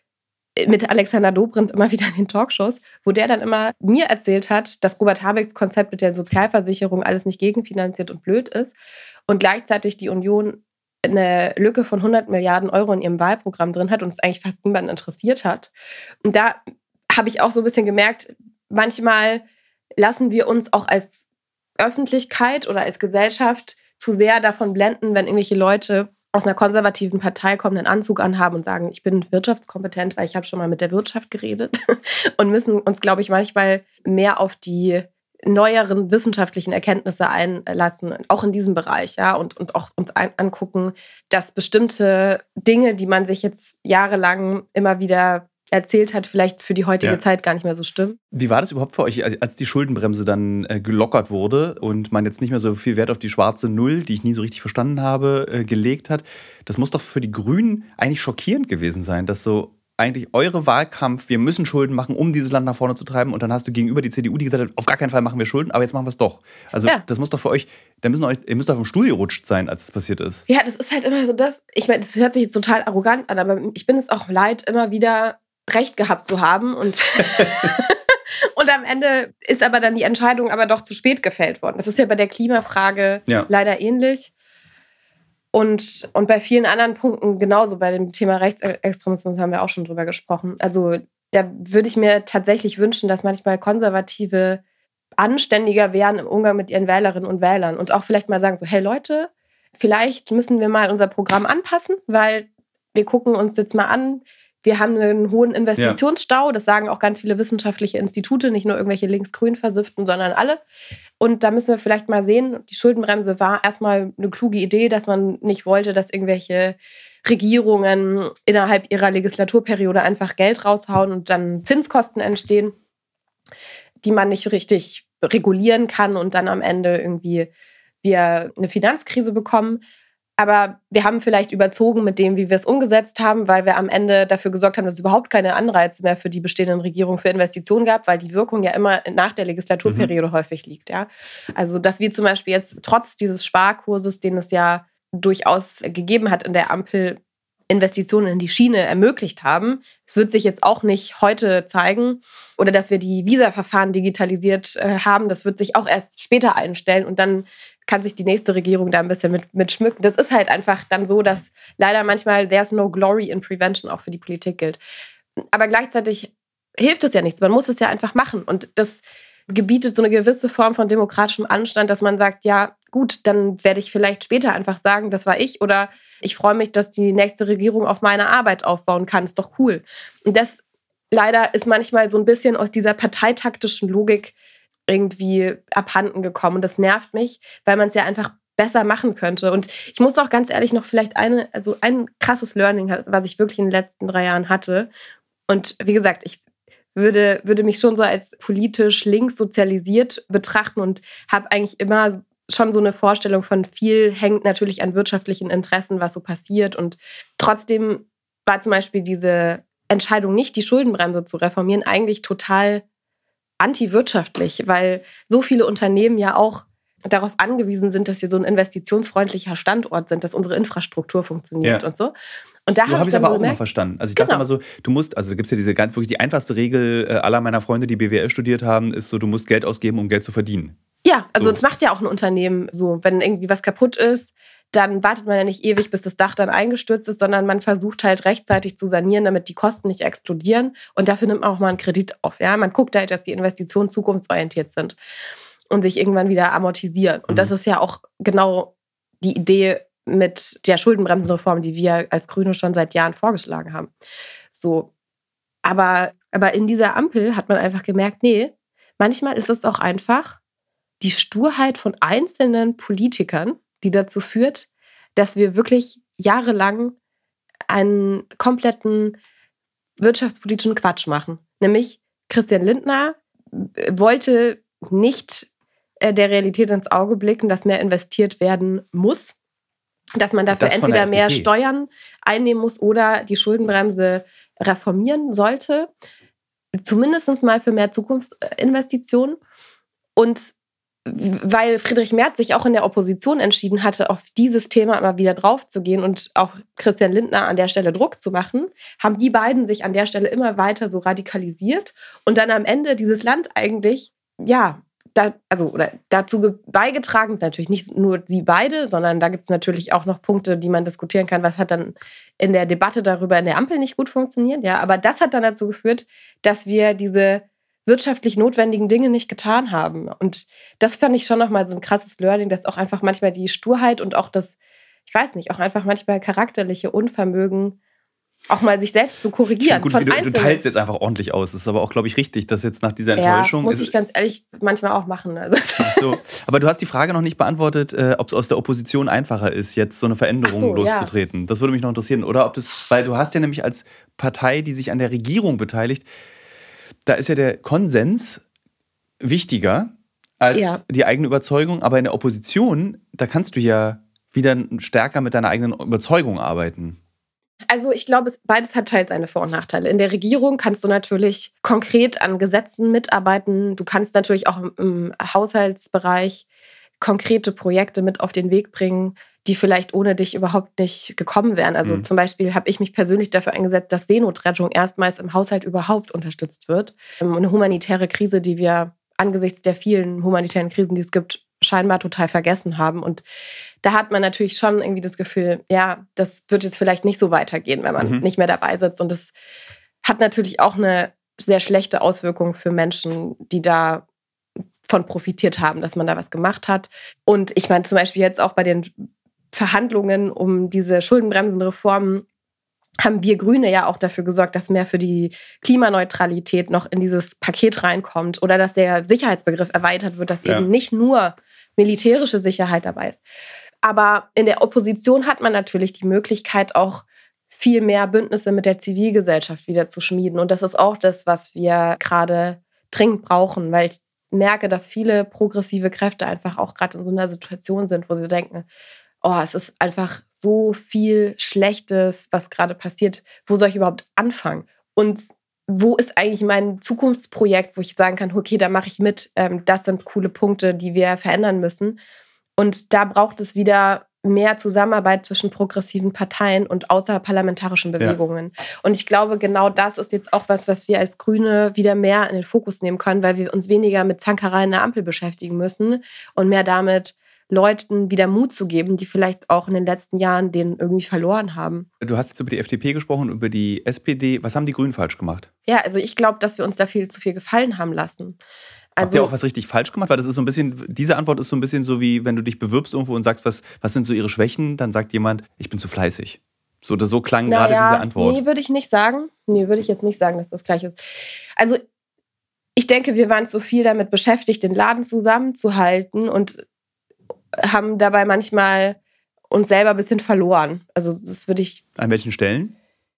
mit Alexander Dobrindt immer wieder in den Talkshows, wo der dann immer mir erzählt hat, dass Robert Habecks Konzept mit der Sozialversicherung alles nicht gegenfinanziert und blöd ist und gleichzeitig die Union eine Lücke von 100 Milliarden Euro in ihrem Wahlprogramm drin hat und es eigentlich fast niemanden interessiert hat. Und da habe ich auch so ein bisschen gemerkt, manchmal lassen wir uns auch als Öffentlichkeit oder als Gesellschaft zu sehr davon blenden, wenn irgendwelche Leute aus einer konservativen Partei kommen, einen Anzug anhaben und sagen, ich bin wirtschaftskompetent, weil ich habe schon mal mit der Wirtschaft geredet und müssen uns, glaube ich, manchmal mehr auf die neueren wissenschaftlichen Erkenntnisse einlassen, auch in diesem Bereich, ja, und auch uns angucken, dass bestimmte Dinge, die man sich jetzt jahrelang immer wieder erzählt hat, vielleicht für die heutige Zeit gar nicht mehr so stimmen. Wie war das überhaupt für euch, als die Schuldenbremse dann gelockert wurde und man jetzt nicht mehr so viel Wert auf die schwarze Null, die ich nie so richtig verstanden habe, gelegt hat? Das muss doch für die Grünen eigentlich schockierend gewesen sein, dass so eigentlich eure Wahlkampf, wir müssen Schulden machen, um dieses Land nach vorne zu treiben, und dann hast du gegenüber die CDU, die gesagt hat, auf gar keinen Fall machen wir Schulden, aber jetzt machen wir es doch. Also das muss doch für euch, ihr müsst doch vom Stuhl gerutscht sein, als es passiert ist. Ja, das ist halt immer so das, ich meine, das hört sich jetzt total arrogant an, aber ich bin es auch leid, immer wieder Recht gehabt zu haben und und am Ende ist aber dann die Entscheidung aber doch zu spät gefällt worden. Das ist ja bei der Klimafrage leider ähnlich. Und bei vielen anderen Punkten genauso. Bei dem Thema Rechtsextremismus haben wir auch schon drüber gesprochen. Also da würde ich mir tatsächlich wünschen, dass manchmal Konservative anständiger wären im Umgang mit ihren Wählerinnen und Wählern und auch vielleicht mal sagen so, hey Leute, vielleicht müssen wir mal unser Programm anpassen, weil wir gucken uns jetzt mal an, wir haben einen hohen Investitionsstau, das sagen auch ganz viele wissenschaftliche Institute, nicht nur irgendwelche links-grün Versifften, sondern alle. Und da müssen wir vielleicht mal sehen, die Schuldenbremse war erstmal eine kluge Idee, dass man nicht wollte, dass irgendwelche Regierungen innerhalb ihrer Legislaturperiode einfach Geld raushauen und dann Zinskosten entstehen, die man nicht richtig regulieren kann und dann am Ende irgendwie wir eine Finanzkrise bekommen. Aber wir haben vielleicht überzogen mit dem, wie wir es umgesetzt haben, weil wir am Ende dafür gesorgt haben, dass es überhaupt keine Anreize mehr für die bestehenden Regierungen für Investitionen gab, weil die Wirkung ja immer nach der Legislaturperiode häufig liegt. Ja? Also, dass wir zum Beispiel jetzt trotz dieses Sparkurses, den es ja durchaus gegeben hat in der Ampel, Investitionen in die Schiene ermöglicht haben. Es wird sich jetzt auch nicht heute zeigen. Oder dass wir die Visa-Verfahren digitalisiert haben, das wird sich auch erst später einstellen. Und dann kann sich die nächste Regierung da ein bisschen mit schmücken. Das ist halt einfach dann so, dass leider manchmal there's no glory in prevention auch für die Politik gilt. Aber gleichzeitig hilft es ja nichts. Man muss es ja einfach machen. Und das gebietet so eine gewisse Form von demokratischem Anstand, dass man sagt, ja gut, dann werde ich vielleicht später einfach sagen, das war ich, oder ich freue mich, dass die nächste Regierung auf meine Arbeit aufbauen kann. Ist doch cool. Und das leider ist manchmal so ein bisschen aus dieser parteitaktischen Logik irgendwie abhanden gekommen. Und das nervt mich, weil man es ja einfach besser machen könnte. Und ich muss auch ganz ehrlich noch vielleicht ein krasses Learning, was ich wirklich in den letzten 3 Jahren hatte. Und wie gesagt, ich würde mich schon so als politisch links sozialisiert betrachten und habe eigentlich immer schon so eine Vorstellung von viel hängt natürlich an wirtschaftlichen Interessen, was so passiert. Und trotzdem war zum Beispiel diese Entscheidung, nicht die Schuldenbremse zu reformieren, eigentlich total antiwirtschaftlich, weil so viele Unternehmen ja auch darauf angewiesen sind, dass wir so ein investitionsfreundlicher Standort sind, dass unsere Infrastruktur funktioniert und so. Und da so habe ich es aber auch immer verstanden. Also ich dachte immer so, du musst, also da gibt es ja diese ganz wirklich die einfachste Regel aller meiner Freunde, die BWL studiert haben, ist so, du musst Geld ausgeben, um Geld zu verdienen. Ja, also das macht ja auch ein Unternehmen so. Wenn irgendwie was kaputt ist, dann wartet man ja nicht ewig, bis das Dach dann eingestürzt ist, sondern man versucht halt rechtzeitig zu sanieren, damit die Kosten nicht explodieren. Und dafür nimmt man auch mal einen Kredit auf. Ja? Man guckt halt, dass die Investitionen zukunftsorientiert sind und sich irgendwann wieder amortisieren. Und das ist ja auch genau die Idee mit der Schuldenbremsenreform, die wir als Grüne schon seit Jahren vorgeschlagen haben. So. Aber in dieser Ampel hat man einfach gemerkt, nee, manchmal ist es auch einfach die Sturheit von einzelnen Politikern, die dazu führt, dass wir wirklich jahrelang einen kompletten wirtschaftspolitischen Quatsch machen. Nämlich Christian Lindner wollte nicht der Realität ins Auge blicken, dass mehr investiert werden muss, dass man dafür entweder mehr Steuern einnehmen muss oder die Schuldenbremse reformieren sollte, zumindest mal für mehr Zukunftsinvestitionen. Und weil Friedrich Merz sich auch in der Opposition entschieden hatte, auf dieses Thema immer wieder draufzugehen und auch Christian Lindner an der Stelle Druck zu machen, haben die beiden sich an der Stelle immer weiter so radikalisiert und dann am Ende dieses Land eigentlich, dazu beigetragen, ist natürlich nicht nur sie beide, sondern da gibt es natürlich auch noch Punkte, die man diskutieren kann, was hat dann in der Debatte darüber in der Ampel nicht gut funktioniert, ja, aber das hat dann dazu geführt, dass wir diese wirtschaftlich notwendigen Dinge nicht getan haben. Und das fand ich schon nochmal so ein krasses Learning, dass auch einfach manchmal die Sturheit und auch das, ich weiß nicht, auch einfach manchmal charakterliche Unvermögen, auch mal sich selbst zu korrigieren. Gut, du teilst jetzt einfach ordentlich aus. Das ist aber auch, glaube ich, richtig, dass jetzt nach dieser Enttäuschung... Ja, muss ich ganz ehrlich manchmal auch machen. Also. So. Aber du hast die Frage noch nicht beantwortet, ob es aus der Opposition einfacher ist, jetzt so eine Veränderung loszutreten. Ja. Das würde mich noch interessieren. Oder ob das, weil du hast ja nämlich als Partei, die sich an der Regierung beteiligt, da ist ja der Konsens wichtiger als die eigene Überzeugung. Aber in der Opposition, da kannst du ja wieder stärker mit deiner eigenen Überzeugung arbeiten. Also ich glaube, beides hat halt seine Vor- und Nachteile. In der Regierung kannst du natürlich konkret an Gesetzen mitarbeiten. Du kannst natürlich auch im Haushaltsbereich konkrete Projekte mit auf den Weg bringen, die vielleicht ohne dich überhaupt nicht gekommen wären. Also zum Beispiel habe ich mich persönlich dafür eingesetzt, dass Seenotrettung erstmals im Haushalt überhaupt unterstützt wird. Eine humanitäre Krise, die wir angesichts der vielen humanitären Krisen, die es gibt, scheinbar total vergessen haben. Und da hat man natürlich schon irgendwie das Gefühl, ja, das wird jetzt vielleicht nicht so weitergehen, wenn man nicht mehr dabei sitzt. Und das hat natürlich auch eine sehr schlechte Auswirkung für Menschen, die da von profitiert haben, dass man da was gemacht hat. Und ich meine zum Beispiel jetzt auch bei den Verhandlungen um diese Schuldenbremsenreformen haben wir Grüne ja auch dafür gesorgt, dass mehr für die Klimaneutralität noch in dieses Paket reinkommt oder dass der Sicherheitsbegriff erweitert wird, dass eben nicht nur militärische Sicherheit dabei ist. Aber in der Opposition hat man natürlich die Möglichkeit, auch viel mehr Bündnisse mit der Zivilgesellschaft wieder zu schmieden. Und das ist auch das, was wir gerade dringend brauchen, weil ich merke, dass viele progressive Kräfte einfach auch gerade in so einer Situation sind, wo sie denken, oh, es ist einfach so viel Schlechtes, was gerade passiert. Wo soll ich überhaupt anfangen? Und wo ist eigentlich mein Zukunftsprojekt, wo ich sagen kann, okay, da mache ich mit. Das sind coole Punkte, die wir verändern müssen. Und da braucht es wieder mehr Zusammenarbeit zwischen progressiven Parteien und außerparlamentarischen Bewegungen. Ja. Und ich glaube, genau das ist jetzt auch was wir als Grüne wieder mehr in den Fokus nehmen können, weil wir uns weniger mit Zankereien der Ampel beschäftigen müssen und mehr damit, Leuten wieder Mut zu geben, die vielleicht auch in den letzten Jahren den irgendwie verloren haben. Du hast jetzt über die FDP gesprochen, über die SPD. Was haben die Grünen falsch gemacht? Ja, also ich glaube, dass wir uns da viel zu viel gefallen haben lassen. Habt ihr auch was richtig falsch gemacht? Weil das ist so ein bisschen, diese Antwort ist so ein bisschen so wie, wenn du dich bewirbst irgendwo und sagst, was sind so ihre Schwächen, dann sagt jemand, ich bin zu fleißig. So klang gerade diese Antwort. Nee, würde ich nicht sagen. Nee, würde ich jetzt nicht sagen, dass das gleich ist. Also ich denke, wir waren zu viel damit beschäftigt, den Laden zusammenzuhalten und haben dabei manchmal uns selber ein bisschen verloren. Also das würde ich... An welchen Stellen?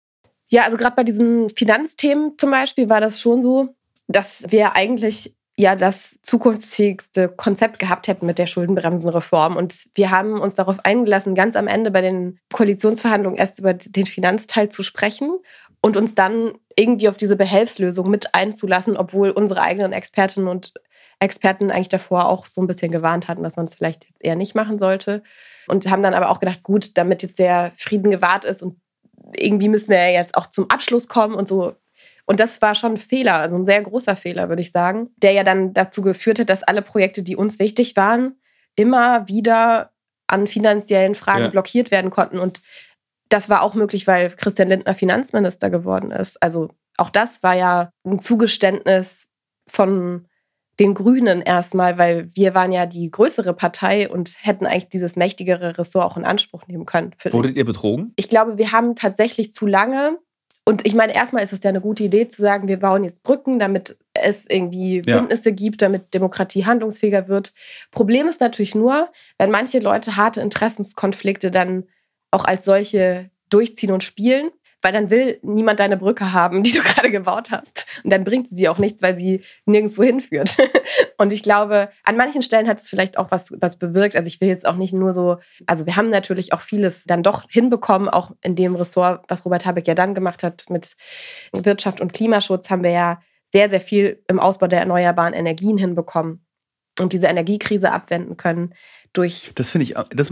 Ja, also gerade bei diesen Finanzthemen zum Beispiel war das schon so, dass wir eigentlich ja das zukunftsfähigste Konzept gehabt hätten mit der Schuldenbremsenreform. Und wir haben uns darauf eingelassen, ganz am Ende bei den Koalitionsverhandlungen erst über den Finanzteil zu sprechen und uns dann irgendwie auf diese Behelfslösung mit einzulassen, obwohl unsere eigenen Expertinnen und Experten eigentlich davor auch so ein bisschen gewarnt hatten, dass man es vielleicht jetzt eher nicht machen sollte. Und haben dann aber auch gedacht, gut, damit jetzt der Frieden gewahrt ist und irgendwie müssen wir ja jetzt auch zum Abschluss kommen und so. Und das war schon ein Fehler, also ein sehr großer Fehler, würde ich sagen, der ja dann dazu geführt hat, dass alle Projekte, die uns wichtig waren, immer wieder an finanziellen Fragen blockiert werden konnten. Und das war auch möglich, weil Christian Lindner Finanzminister geworden ist. Also auch das war ja ein Zugeständnis von den Grünen erstmal, weil wir waren ja die größere Partei und hätten eigentlich dieses mächtigere Ressort auch in Anspruch nehmen können. Wurdet ihr betrogen? Ich glaube, wir haben tatsächlich zu lange, und ich meine, erstmal ist es ja eine gute Idee zu sagen, wir bauen jetzt Brücken, damit es irgendwie Bündnisse gibt, damit Demokratie handlungsfähiger wird. Problem ist natürlich nur, wenn manche Leute harte Interessenskonflikte dann auch als solche durchziehen und spielen, weil dann will niemand deine Brücke haben, die du gerade gebaut hast. Und dann bringt sie dir auch nichts, weil sie nirgendwo hinführt. Und ich glaube, an manchen Stellen hat es vielleicht auch was bewirkt. Also ich will jetzt auch nicht nur so, also wir haben natürlich auch vieles dann doch hinbekommen, auch in dem Ressort, was Robert Habeck ja dann gemacht hat mit Wirtschaft und Klimaschutz, haben wir ja sehr, sehr viel im Ausbau der erneuerbaren Energien hinbekommen und diese Energiekrise abwenden können. Das finde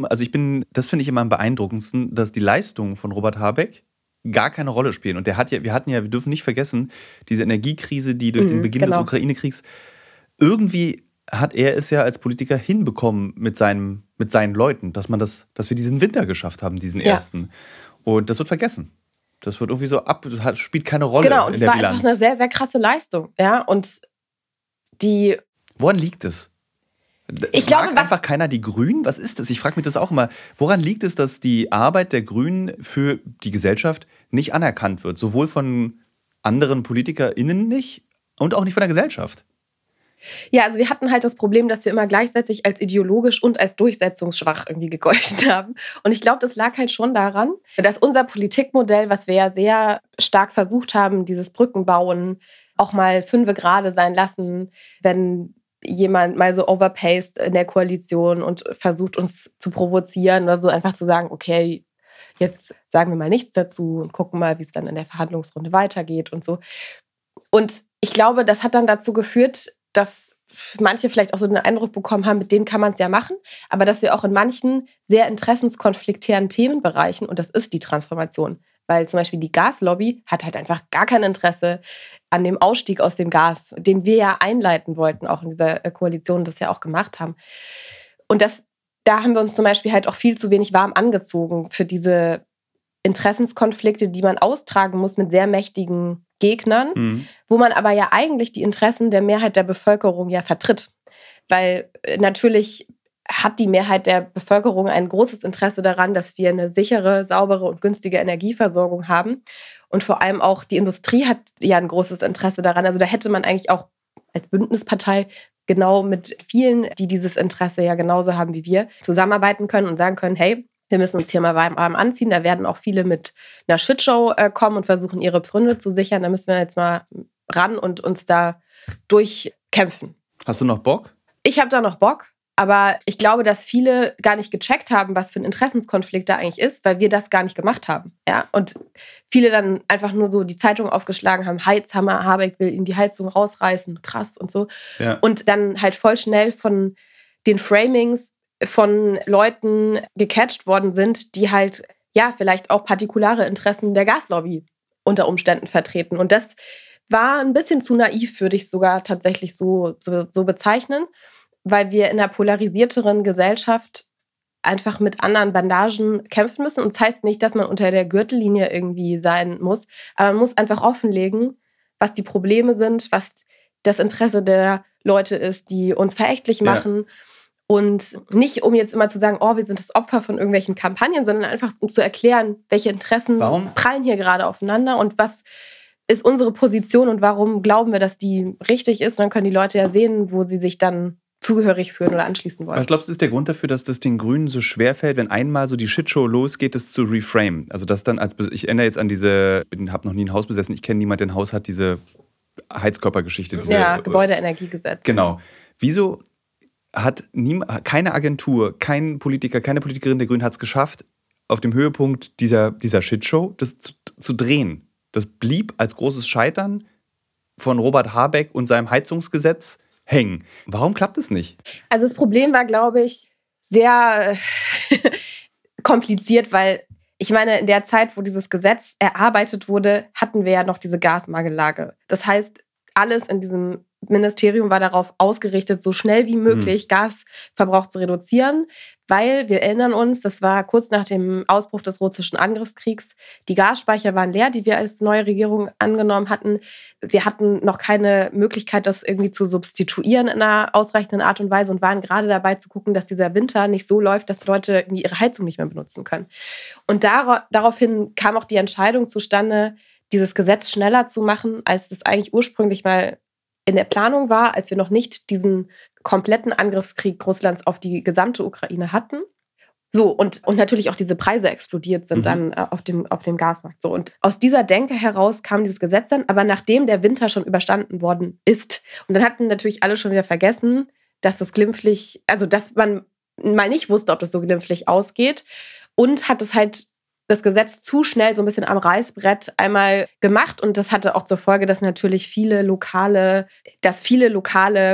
ich immer am beeindruckendsten, dass die Leistungen von Robert Habeck gar keine Rolle spielen. Und wir dürfen nicht vergessen, diese Energiekrise, die durch den Beginn des Ukraine-Kriegs, irgendwie hat er es ja als Politiker hinbekommen mit seinen Leuten, dass wir diesen Winter geschafft haben, diesen ersten. Und das wird vergessen. Das wird irgendwie so spielt keine Rolle in der Bilanz. Genau, und es war einfach eine sehr, sehr krasse Leistung. Ja? Und Woran liegt es? Ich glaube, einfach keiner die Grünen? Was ist das? Ich frage mich das auch immer. Woran liegt es, dass die Arbeit der Grünen für die Gesellschaft nicht anerkannt wird? Sowohl von anderen PolitikerInnen nicht und auch nicht von der Gesellschaft? Ja, also wir hatten halt das Problem, dass wir immer gleichzeitig als ideologisch und als durchsetzungsschwach irgendwie gegolten haben. Und ich glaube, das lag halt schon daran, dass unser Politikmodell, was wir ja sehr stark versucht haben, dieses Brückenbauen, auch mal 5 gerade sein lassen, wenn jemand mal so overpaced in der Koalition und versucht, uns zu provozieren oder so, einfach zu sagen, okay, jetzt sagen wir mal nichts dazu und gucken mal, wie es dann in der Verhandlungsrunde weitergeht und so. Und ich glaube, das hat dann dazu geführt, dass manche vielleicht auch so den Eindruck bekommen haben, mit denen kann man es ja machen, aber dass wir auch in manchen sehr interessenskonfliktären Themenbereichen, und das ist die Transformation, weil zum Beispiel die Gaslobby hat halt einfach gar kein Interesse an dem Ausstieg aus dem Gas, den wir ja einleiten wollten, auch in dieser Koalition, das ja auch gemacht haben. Und da haben wir uns zum Beispiel halt auch viel zu wenig warm angezogen für diese Interessenskonflikte, die man austragen muss mit sehr mächtigen Gegnern, wo man aber ja eigentlich die Interessen der Mehrheit der Bevölkerung ja vertritt. Weil natürlich hat die Mehrheit der Bevölkerung ein großes Interesse daran, dass wir eine sichere, saubere und günstige Energieversorgung haben. Und vor allem auch die Industrie hat ja ein großes Interesse daran. Also da hätte man eigentlich auch als Bündnispartei genau mit vielen, die dieses Interesse ja genauso haben wie wir, zusammenarbeiten können und sagen können, hey, wir müssen uns hier mal warm anziehen. Da werden auch viele mit einer Shitshow kommen und versuchen, ihre Pfründe zu sichern. Da müssen wir jetzt mal ran und uns da durchkämpfen. Hast du noch Bock? Ich habe da noch Bock. Aber ich glaube, dass viele gar nicht gecheckt haben, was für ein Interessenskonflikt da eigentlich ist, weil wir das gar nicht gemacht haben. Ja? Und viele dann einfach nur so die Zeitung aufgeschlagen haben, Heizhammer, Habeck will ihnen die Heizung rausreißen, krass und so. Ja. Und dann halt voll schnell von den Framings von Leuten gecatcht worden sind, die halt ja vielleicht auch partikulare Interessen der Gaslobby unter Umständen vertreten. Und das war ein bisschen zu naiv, würde ich sogar tatsächlich so bezeichnen, weil wir in einer polarisierteren Gesellschaft einfach mit anderen Bandagen kämpfen müssen. Und das heißt nicht, dass man unter der Gürtellinie irgendwie sein muss, aber man muss einfach offenlegen, was die Probleme sind, was das Interesse der Leute ist, die uns verächtlich machen. Ja. Und nicht, um jetzt immer zu sagen, oh, wir sind das Opfer von irgendwelchen Kampagnen, sondern einfach, um zu erklären, welche Interessen prallen hier gerade aufeinander und was ist unsere Position und warum glauben wir, dass die richtig ist. Und dann können die Leute ja sehen, wo sie sich dann zugehörig fühlen oder anschließen wollen. Was glaubst du, ist der Grund dafür, dass das den Grünen so schwerfällt, wenn einmal so die Shitshow losgeht, das zu reframe? Also das dann ich erinnere jetzt an habe noch nie ein Haus besessen, ich kenne niemanden, der ein Haus hat, diese Heizkörpergeschichte. Gebäudeenergiegesetz. Genau. Wieso hat keine Agentur, kein Politiker, keine Politikerin der Grünen hat es geschafft, auf dem Höhepunkt dieser Shitshow das zu drehen? Das blieb als großes Scheitern von Robert Habeck und seinem Heizungsgesetz hängen. Warum klappt es nicht? Also das Problem war, glaube ich, sehr kompliziert, weil ich meine, in der Zeit, wo dieses Gesetz erarbeitet wurde, hatten wir ja noch diese Gasmangellage. Das heißt, alles in diesem Ministerium war darauf ausgerichtet, so schnell wie möglich Gasverbrauch zu reduzieren, weil wir erinnern uns, das war kurz nach dem Ausbruch des russischen Angriffskriegs, die Gasspeicher waren leer, die wir als neue Regierung angenommen hatten. Wir hatten noch keine Möglichkeit, das irgendwie zu substituieren in einer ausreichenden Art und Weise und waren gerade dabei zu gucken, dass dieser Winter nicht so läuft, dass Leute irgendwie ihre Heizung nicht mehr benutzen können. Und daraufhin kam auch die Entscheidung zustande, dieses Gesetz schneller zu machen, als es eigentlich ursprünglich mal in der Planung war, als wir noch nicht diesen kompletten Angriffskrieg Russlands auf die gesamte Ukraine hatten. So, und natürlich auch diese Preise explodiert sind dann auf dem Gasmarkt. So, und aus dieser Denke heraus kam dieses Gesetz dann, aber nachdem der Winter schon überstanden worden ist. Und dann hatten natürlich alle schon wieder vergessen, dass das glimpflich, also dass man mal nicht wusste, ob das so glimpflich ausgeht. Und hat es halt das Gesetz zu schnell so ein bisschen am Reißbrett einmal gemacht. Und das hatte auch zur Folge, dass natürlich viele lokale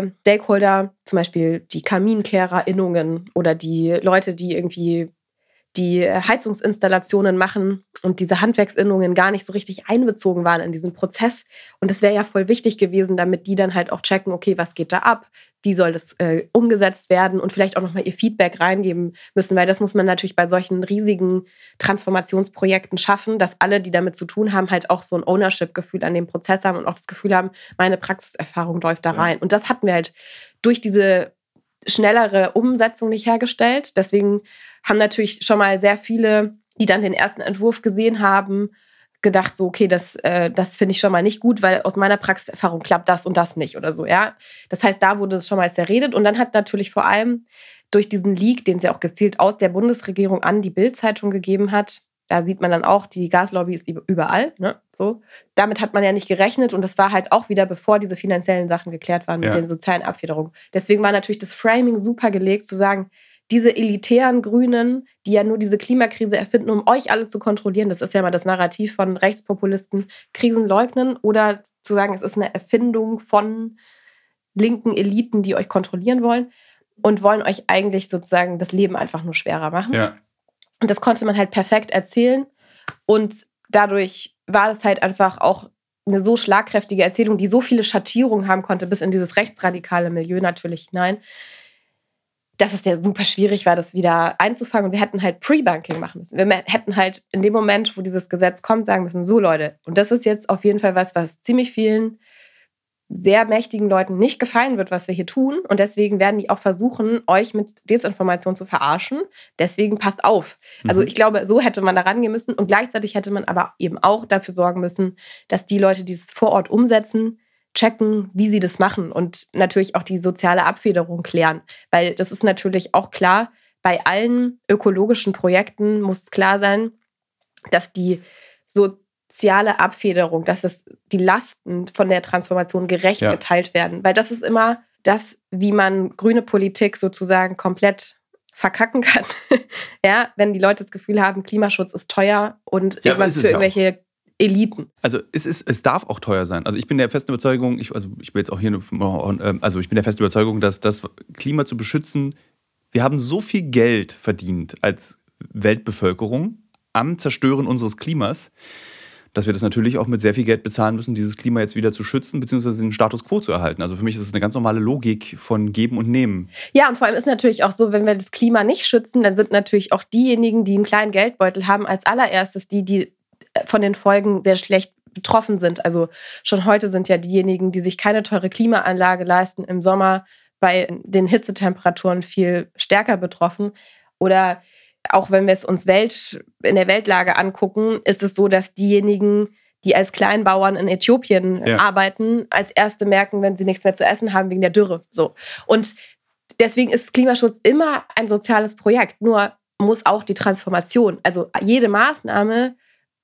Stakeholder, zum Beispiel die KaminkehrerInnungen oder die Leute, die irgendwie die Heizungsinstallationen machen und diese Handwerksinnungen gar nicht so richtig einbezogen waren in diesen Prozess. Und das wäre ja voll wichtig gewesen, damit die dann halt auch checken, okay, was geht da ab? Wie soll das umgesetzt werden? Und vielleicht auch nochmal ihr Feedback reingeben müssen, weil das muss man natürlich bei solchen riesigen Transformationsprojekten schaffen, dass alle, die damit zu tun haben, halt auch so ein Ownership-Gefühl an dem Prozess haben und auch das Gefühl haben, meine Praxiserfahrung läuft da rein. Und das hatten wir halt durch diese schnellere Umsetzung nicht hergestellt. Deswegen haben natürlich schon mal sehr viele, die dann den ersten Entwurf gesehen haben, gedacht, so, okay, das finde ich schon mal nicht gut, weil aus meiner Praxiserfahrung klappt das und das nicht oder so, ja. Das heißt, da wurde es schon mal zerredet und dann hat natürlich vor allem durch diesen Leak, den es ja auch gezielt aus der Bundesregierung an die Bild-Zeitung gegeben hat, da sieht man dann auch, die Gaslobby ist überall, ne? So. Damit hat man ja nicht gerechnet und das war halt auch wieder, bevor diese finanziellen Sachen geklärt waren mit den sozialen Abfederungen. Deswegen war natürlich das Framing super gelegt, zu sagen, diese elitären Grünen, die ja nur diese Klimakrise erfinden, um euch alle zu kontrollieren, das ist ja mal das Narrativ von Rechtspopulisten, Krisen leugnen oder zu sagen, es ist eine Erfindung von linken Eliten, die euch kontrollieren wollen und wollen euch eigentlich sozusagen das Leben einfach nur schwerer machen. Ja. Und das konnte man halt perfekt erzählen. Und dadurch war es halt einfach auch eine so schlagkräftige Erzählung, die so viele Schattierungen haben konnte, bis in dieses rechtsradikale Milieu natürlich hinein, dass es ja super schwierig war, das wieder einzufangen. Und wir hätten halt Pre-Banking machen müssen. Wir hätten halt in dem Moment, wo dieses Gesetz kommt, sagen müssen, so Leute, und das ist jetzt auf jeden Fall was ziemlich vielen sehr mächtigen Leuten nicht gefallen wird, was wir hier tun. Und deswegen werden die auch versuchen, euch mit Desinformation zu verarschen. Deswegen passt auf. Also ich glaube, so hätte man da rangehen müssen. Und gleichzeitig hätte man aber eben auch dafür sorgen müssen, dass die Leute, die es vor Ort umsetzen, checken, wie sie das machen. Und natürlich auch die soziale Abfederung klären. Weil das ist natürlich auch klar, bei allen ökologischen Projekten muss klar sein, dass die soziale Abfederung, dass es die Lasten von der Transformation gerecht geteilt werden. Weil das ist immer das, wie man grüne Politik sozusagen komplett verkacken kann. Ja, wenn die Leute das Gefühl haben, Klimaschutz ist teuer und irgendwas für irgendwelche Eliten. Also es darf auch teuer sein. Also ich bin der festen Überzeugung, ich bin jetzt auch hier, ich bin der festen Überzeugung, dass das Klima zu beschützen, wir haben so viel Geld verdient als Weltbevölkerung am Zerstören unseres Klimas, dass wir das natürlich auch mit sehr viel Geld bezahlen müssen, dieses Klima jetzt wieder zu schützen, beziehungsweise den Status quo zu erhalten. Also für mich ist es eine ganz normale Logik von Geben und Nehmen. Ja, und vor allem ist natürlich auch so, wenn wir das Klima nicht schützen, dann sind natürlich auch diejenigen, die einen kleinen Geldbeutel haben, als allererstes die von den Folgen sehr schlecht betroffen sind. Also schon heute sind ja diejenigen, die sich keine teure Klimaanlage leisten, im Sommer bei den Hitzetemperaturen viel stärker betroffen. Oder auch wenn wir es uns in der Weltlage angucken, ist es so, dass diejenigen, die als Kleinbauern in Äthiopien arbeiten, als Erste merken, wenn sie nichts mehr zu essen haben wegen der Dürre. So. Und deswegen ist Klimaschutz immer ein soziales Projekt. Nur muss auch die Transformation, also jede Maßnahme,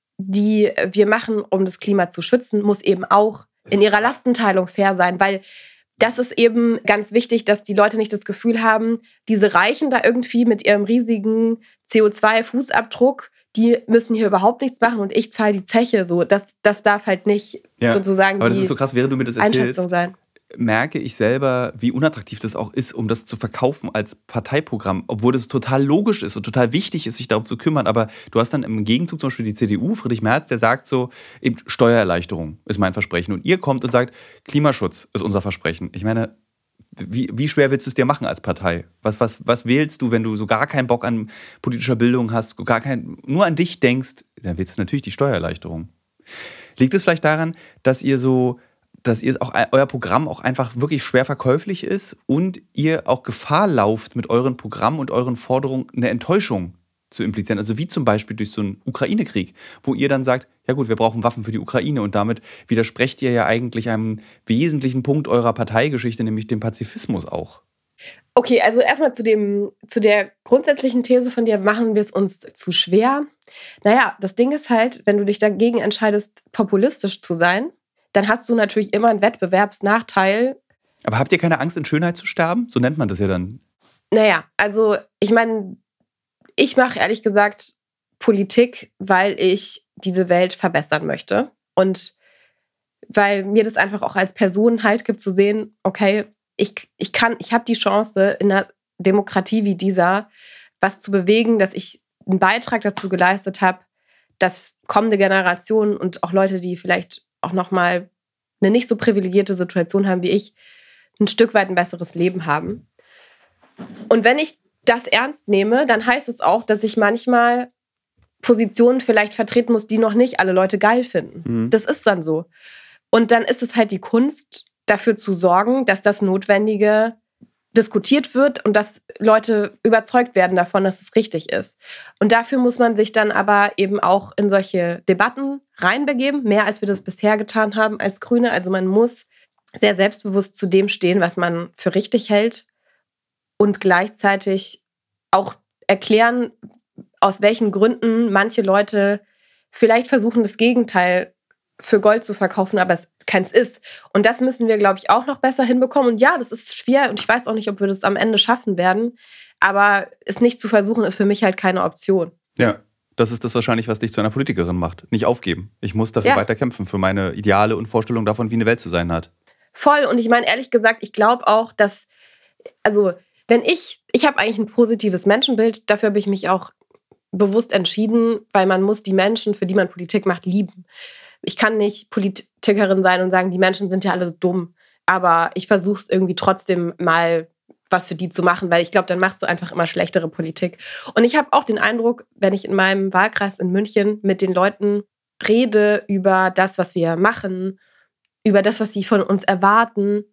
die wir machen, um das Klima zu schützen, muss eben auch in ihrer Lastenteilung fair sein, weil das ist eben ganz wichtig, dass die Leute nicht das Gefühl haben, diese Reichen da irgendwie mit ihrem riesigen CO2-Fußabdruck, die müssen hier überhaupt nichts machen und ich zahle die Zeche. So, das darf halt nicht sozusagen aber das ist so krass, während du mir das erzählst, sein. Merke ich selber, wie unattraktiv das auch ist, um das zu verkaufen als Parteiprogramm, obwohl das total logisch ist und total wichtig ist, sich darum zu kümmern. Aber du hast dann im Gegenzug zum Beispiel die CDU, Friedrich Merz, der sagt so, eben Steuererleichterung ist mein Versprechen. Und ihr kommt und sagt, Klimaschutz ist unser Versprechen. Ich meine, wie schwer willst du es dir machen als Partei? Was wählst du, wenn du so gar keinen Bock an politischer Bildung hast, nur an dich denkst, dann wählst du natürlich die Steuererleichterung. Liegt es vielleicht daran, dass euer Programm auch einfach wirklich schwer verkäuflich ist und ihr auch Gefahr lauft, mit euren Programmen und euren Forderungen eine Enttäuschung zu implizieren? Also wie zum Beispiel durch so einen Ukraine-Krieg, wo ihr dann sagt, ja gut, wir brauchen Waffen für die Ukraine und damit widersprecht ihr ja eigentlich einem wesentlichen Punkt eurer Parteigeschichte, nämlich dem Pazifismus auch. Okay, also erstmal zu der grundsätzlichen These von dir, machen wir es uns zu schwer? Naja, das Ding ist halt, wenn du dich dagegen entscheidest, populistisch zu sein, dann hast du natürlich immer einen Wettbewerbsnachteil. Aber habt ihr keine Angst, in Schönheit zu sterben? So nennt man das ja dann. Naja, also ich meine, ich mache ehrlich gesagt Politik, weil ich diese Welt verbessern möchte. Und weil mir das einfach auch als Person Halt gibt zu sehen, okay, ich habe die Chance, in einer Demokratie wie dieser was zu bewegen, dass ich einen Beitrag dazu geleistet habe, dass kommende Generationen und auch Leute, die vielleicht auch nochmal eine nicht so privilegierte Situation haben wie ich, ein Stück weit ein besseres Leben haben. Und wenn ich das ernst nehme, dann heißt es auch, dass ich manchmal Positionen vielleicht vertreten muss, die noch nicht alle Leute geil finden. Das ist dann so. Und dann ist es halt die Kunst, dafür zu sorgen, dass das Notwendige diskutiert wird und dass Leute überzeugt werden davon, dass es richtig ist. Und dafür muss man sich dann aber eben auch in solche Debatten reinbegeben, mehr als wir das bisher getan haben als Grüne. Also man muss sehr selbstbewusst zu dem stehen, was man für richtig hält und gleichzeitig auch erklären, aus welchen Gründen manche Leute vielleicht versuchen, das Gegenteil für Gold zu verkaufen, aber es keins ist. Und das müssen wir, glaube ich, auch noch besser hinbekommen. Und ja, das ist schwer und ich weiß auch nicht, ob wir das am Ende schaffen werden. Aber es nicht zu versuchen, ist für mich halt keine Option. Ja, das ist das wahrscheinlich, was dich zu einer Politikerin macht. Nicht aufgeben. Ich muss dafür weiter kämpfen, für meine Ideale und Vorstellungen davon, wie eine Welt zu sein hat. Voll. Und ich meine, ehrlich gesagt, ich glaube auch, dass, also, wenn ich habe eigentlich ein positives Menschenbild, dafür habe ich mich auch bewusst entschieden, weil man muss die Menschen, für die man Politik macht, lieben. Ich kann nicht Politikerin sein und sagen, die Menschen sind ja alle so dumm. Aber ich versuche es irgendwie trotzdem mal was für die zu machen, weil ich glaube, dann machst du einfach immer schlechtere Politik. Und ich habe auch den Eindruck, wenn ich in meinem Wahlkreis in München mit den Leuten rede über das, was wir machen, über das, was sie von uns erwarten,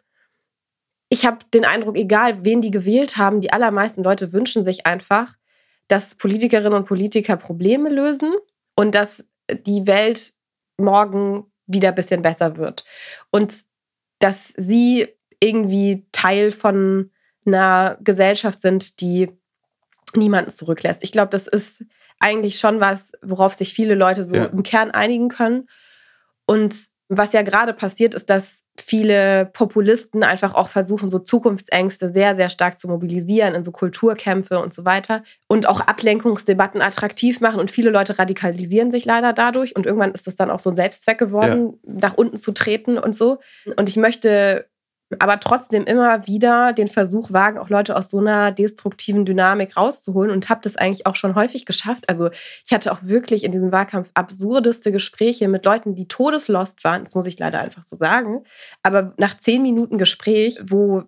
ich habe den Eindruck, egal wen die gewählt haben, die allermeisten Leute wünschen sich einfach, dass Politikerinnen und Politiker Probleme lösen und dass die Welt morgen wieder ein bisschen besser wird. Und dass sie irgendwie Teil von einer Gesellschaft sind, die niemanden zurücklässt. Ich glaube, das ist eigentlich schon was, worauf sich viele Leute so im Kern einigen können. Und was ja gerade passiert, ist, dass viele Populisten einfach auch versuchen, so Zukunftsängste sehr, sehr stark zu mobilisieren in so Kulturkämpfe und so weiter und auch Ablenkungsdebatten attraktiv machen. Und viele Leute radikalisieren sich leider dadurch. Und irgendwann ist das dann auch so ein Selbstzweck geworden, nach unten zu treten und so. Und ich möchte aber trotzdem immer wieder den Versuch wagen, auch Leute aus so einer destruktiven Dynamik rauszuholen und habe das eigentlich auch schon häufig geschafft. Also ich hatte auch wirklich in diesem Wahlkampf absurdeste Gespräche mit Leuten, die todeslost waren, das muss ich leider einfach so sagen, aber nach 10 Minuten Gespräch, wo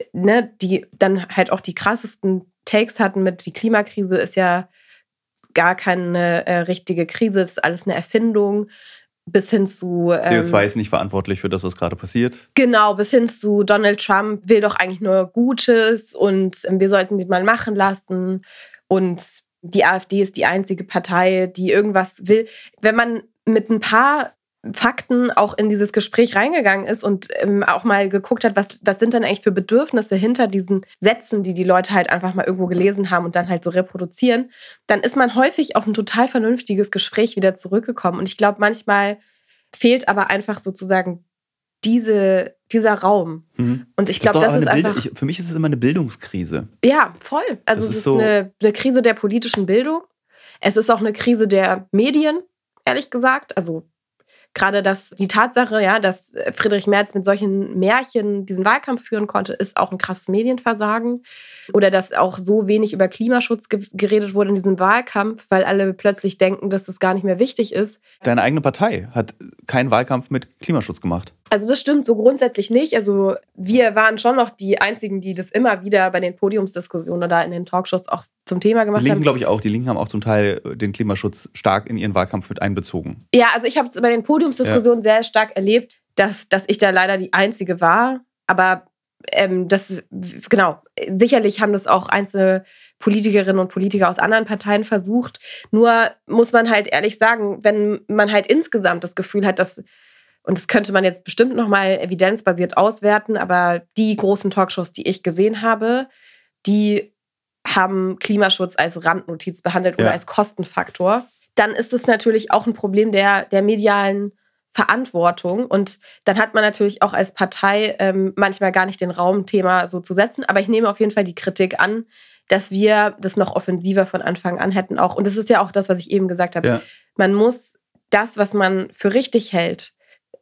die dann halt auch die krassesten Takes hatten mit, die Klimakrise ist ja gar keine richtige Krise, das ist alles eine Erfindung, bis hin zu CO2 ist nicht verantwortlich für das, was gerade passiert. Genau, bis hin zu Donald Trump will doch eigentlich nur Gutes und wir sollten den mal machen lassen. Und die AfD ist die einzige Partei, die irgendwas will. Wenn man mit ein paar Fakten auch in dieses Gespräch reingegangen ist und auch mal geguckt hat, was sind denn eigentlich für Bedürfnisse hinter diesen Sätzen, die Leute halt einfach mal irgendwo gelesen haben und dann halt so reproduzieren, dann ist man häufig auf ein total vernünftiges Gespräch wieder zurückgekommen. Und ich glaube, manchmal fehlt aber einfach sozusagen dieser Raum. Und ich glaube, das ist einfach... Für mich ist es immer eine Bildungskrise. Ja, voll. Also es ist so eine Krise der politischen Bildung. Es ist auch eine Krise der Medien, ehrlich gesagt. Also gerade die Tatsache, dass Friedrich Merz mit solchen Märchen diesen Wahlkampf führen konnte, ist auch ein krasses Medienversagen. Oder dass auch so wenig über Klimaschutz geredet wurde in diesem Wahlkampf, weil alle plötzlich denken, dass das gar nicht mehr wichtig ist. Deine eigene Partei hat keinen Wahlkampf mit Klimaschutz gemacht. Also das stimmt so grundsätzlich nicht. Also wir waren schon noch die Einzigen, die das immer wieder bei den Podiumsdiskussionen oder in den Talkshows auch zum Thema gemacht haben. Die Linken, glaube ich, auch. Die Linken haben auch zum Teil den Klimaschutz stark in ihren Wahlkampf mit einbezogen. Ja, also ich habe es bei den Podiumsdiskussionen sehr stark erlebt, dass ich da leider die Einzige war. Aber sicherlich haben das auch einzelne Politikerinnen und Politiker aus anderen Parteien versucht. Nur muss man halt ehrlich sagen, wenn man halt insgesamt das Gefühl hat, dass, und das könnte man jetzt bestimmt nochmal evidenzbasiert auswerten, aber die großen Talkshows, die ich gesehen habe, die haben Klimaschutz als Randnotiz behandelt oder als Kostenfaktor, dann ist es natürlich auch ein Problem der medialen Verantwortung. Und dann hat man natürlich auch als Partei manchmal gar nicht den Raum, Thema so zu setzen. Aber ich nehme auf jeden Fall die Kritik an, dass wir das noch offensiver von Anfang an hätten auch. Und das ist ja auch das, was ich eben gesagt habe. Ja. Man muss das, was man für richtig hält,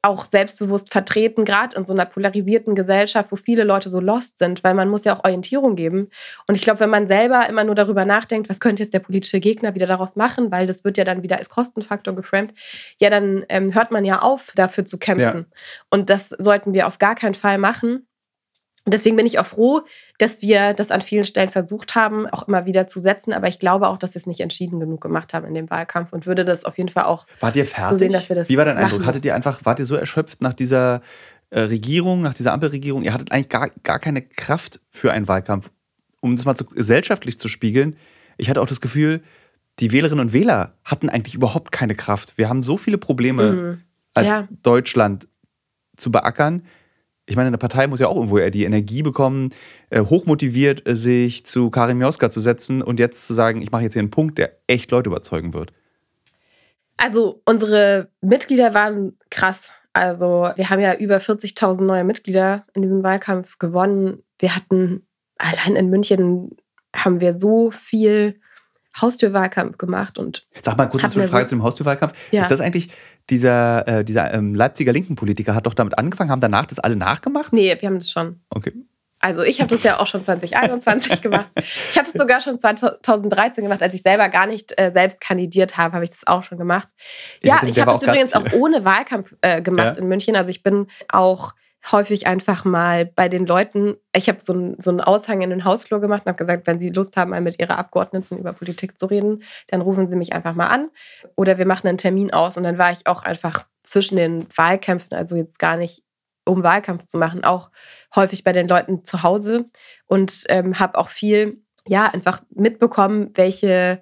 auch selbstbewusst vertreten, gerade in so einer polarisierten Gesellschaft, wo viele Leute so lost sind, weil man muss ja auch Orientierung geben. Und ich glaube, wenn man selber immer nur darüber nachdenkt, was könnte jetzt der politische Gegner wieder daraus machen, weil das wird ja dann wieder als Kostenfaktor geframed, ja, dann hört man ja auf, dafür zu kämpfen. Ja. Und das sollten wir auf gar keinen Fall machen. Und deswegen bin ich auch froh, dass wir das an vielen Stellen versucht haben, auch immer wieder zu setzen. Aber ich glaube auch, dass wir es nicht entschieden genug gemacht haben in dem Wahlkampf und würde das auf jeden Fall auch Wart ihr fertig? So sehen, dass wir das. Wie war dein Eindruck? Wart ihr so erschöpft nach dieser Regierung, nach dieser Ampelregierung? Ihr hattet eigentlich gar keine Kraft für einen Wahlkampf. Um das mal gesellschaftlich zu spiegeln, ich hatte auch das Gefühl, die Wählerinnen und Wähler hatten eigentlich überhaupt keine Kraft. Wir haben so viele Probleme als Deutschland zu beackern. Ich meine, eine Partei muss ja auch irgendwo die Energie bekommen, hochmotiviert sich zu Karin Mioska zu setzen und jetzt zu sagen, ich mache jetzt hier einen Punkt, der echt Leute überzeugen wird. Also unsere Mitglieder waren krass. Also wir haben ja über 40.000 neue Mitglieder in diesem Wahlkampf gewonnen. Wir hatten, allein in München haben wir so viel Haustürwahlkampf gemacht. Und sag mal kurz eine Frage zu dem Haustürwahlkampf. Ja. Ist das eigentlich, dieser Leipziger linken Politiker hat doch damit angefangen, haben danach das alle nachgemacht? Nee, wir haben das schon. Okay. Also ich habe das ja auch schon 2021 gemacht. Ich habe das sogar schon 2013 gemacht, als ich selber gar nicht selbst kandidiert habe ich das auch schon gemacht. Ja, ich habe das übrigens auch ohne Wahlkampf gemacht in München. Also ich bin auch häufig einfach mal bei den Leuten, ich habe so einen Aushang in den Hausflur gemacht und habe gesagt, wenn Sie Lust haben, mal mit Ihrer Abgeordneten über Politik zu reden, dann rufen Sie mich einfach mal an oder wir machen einen Termin aus. Und dann war ich auch einfach zwischen den Wahlkämpfen, also jetzt gar nicht um Wahlkampf zu machen, auch häufig bei den Leuten zu Hause und habe auch viel einfach mitbekommen, welche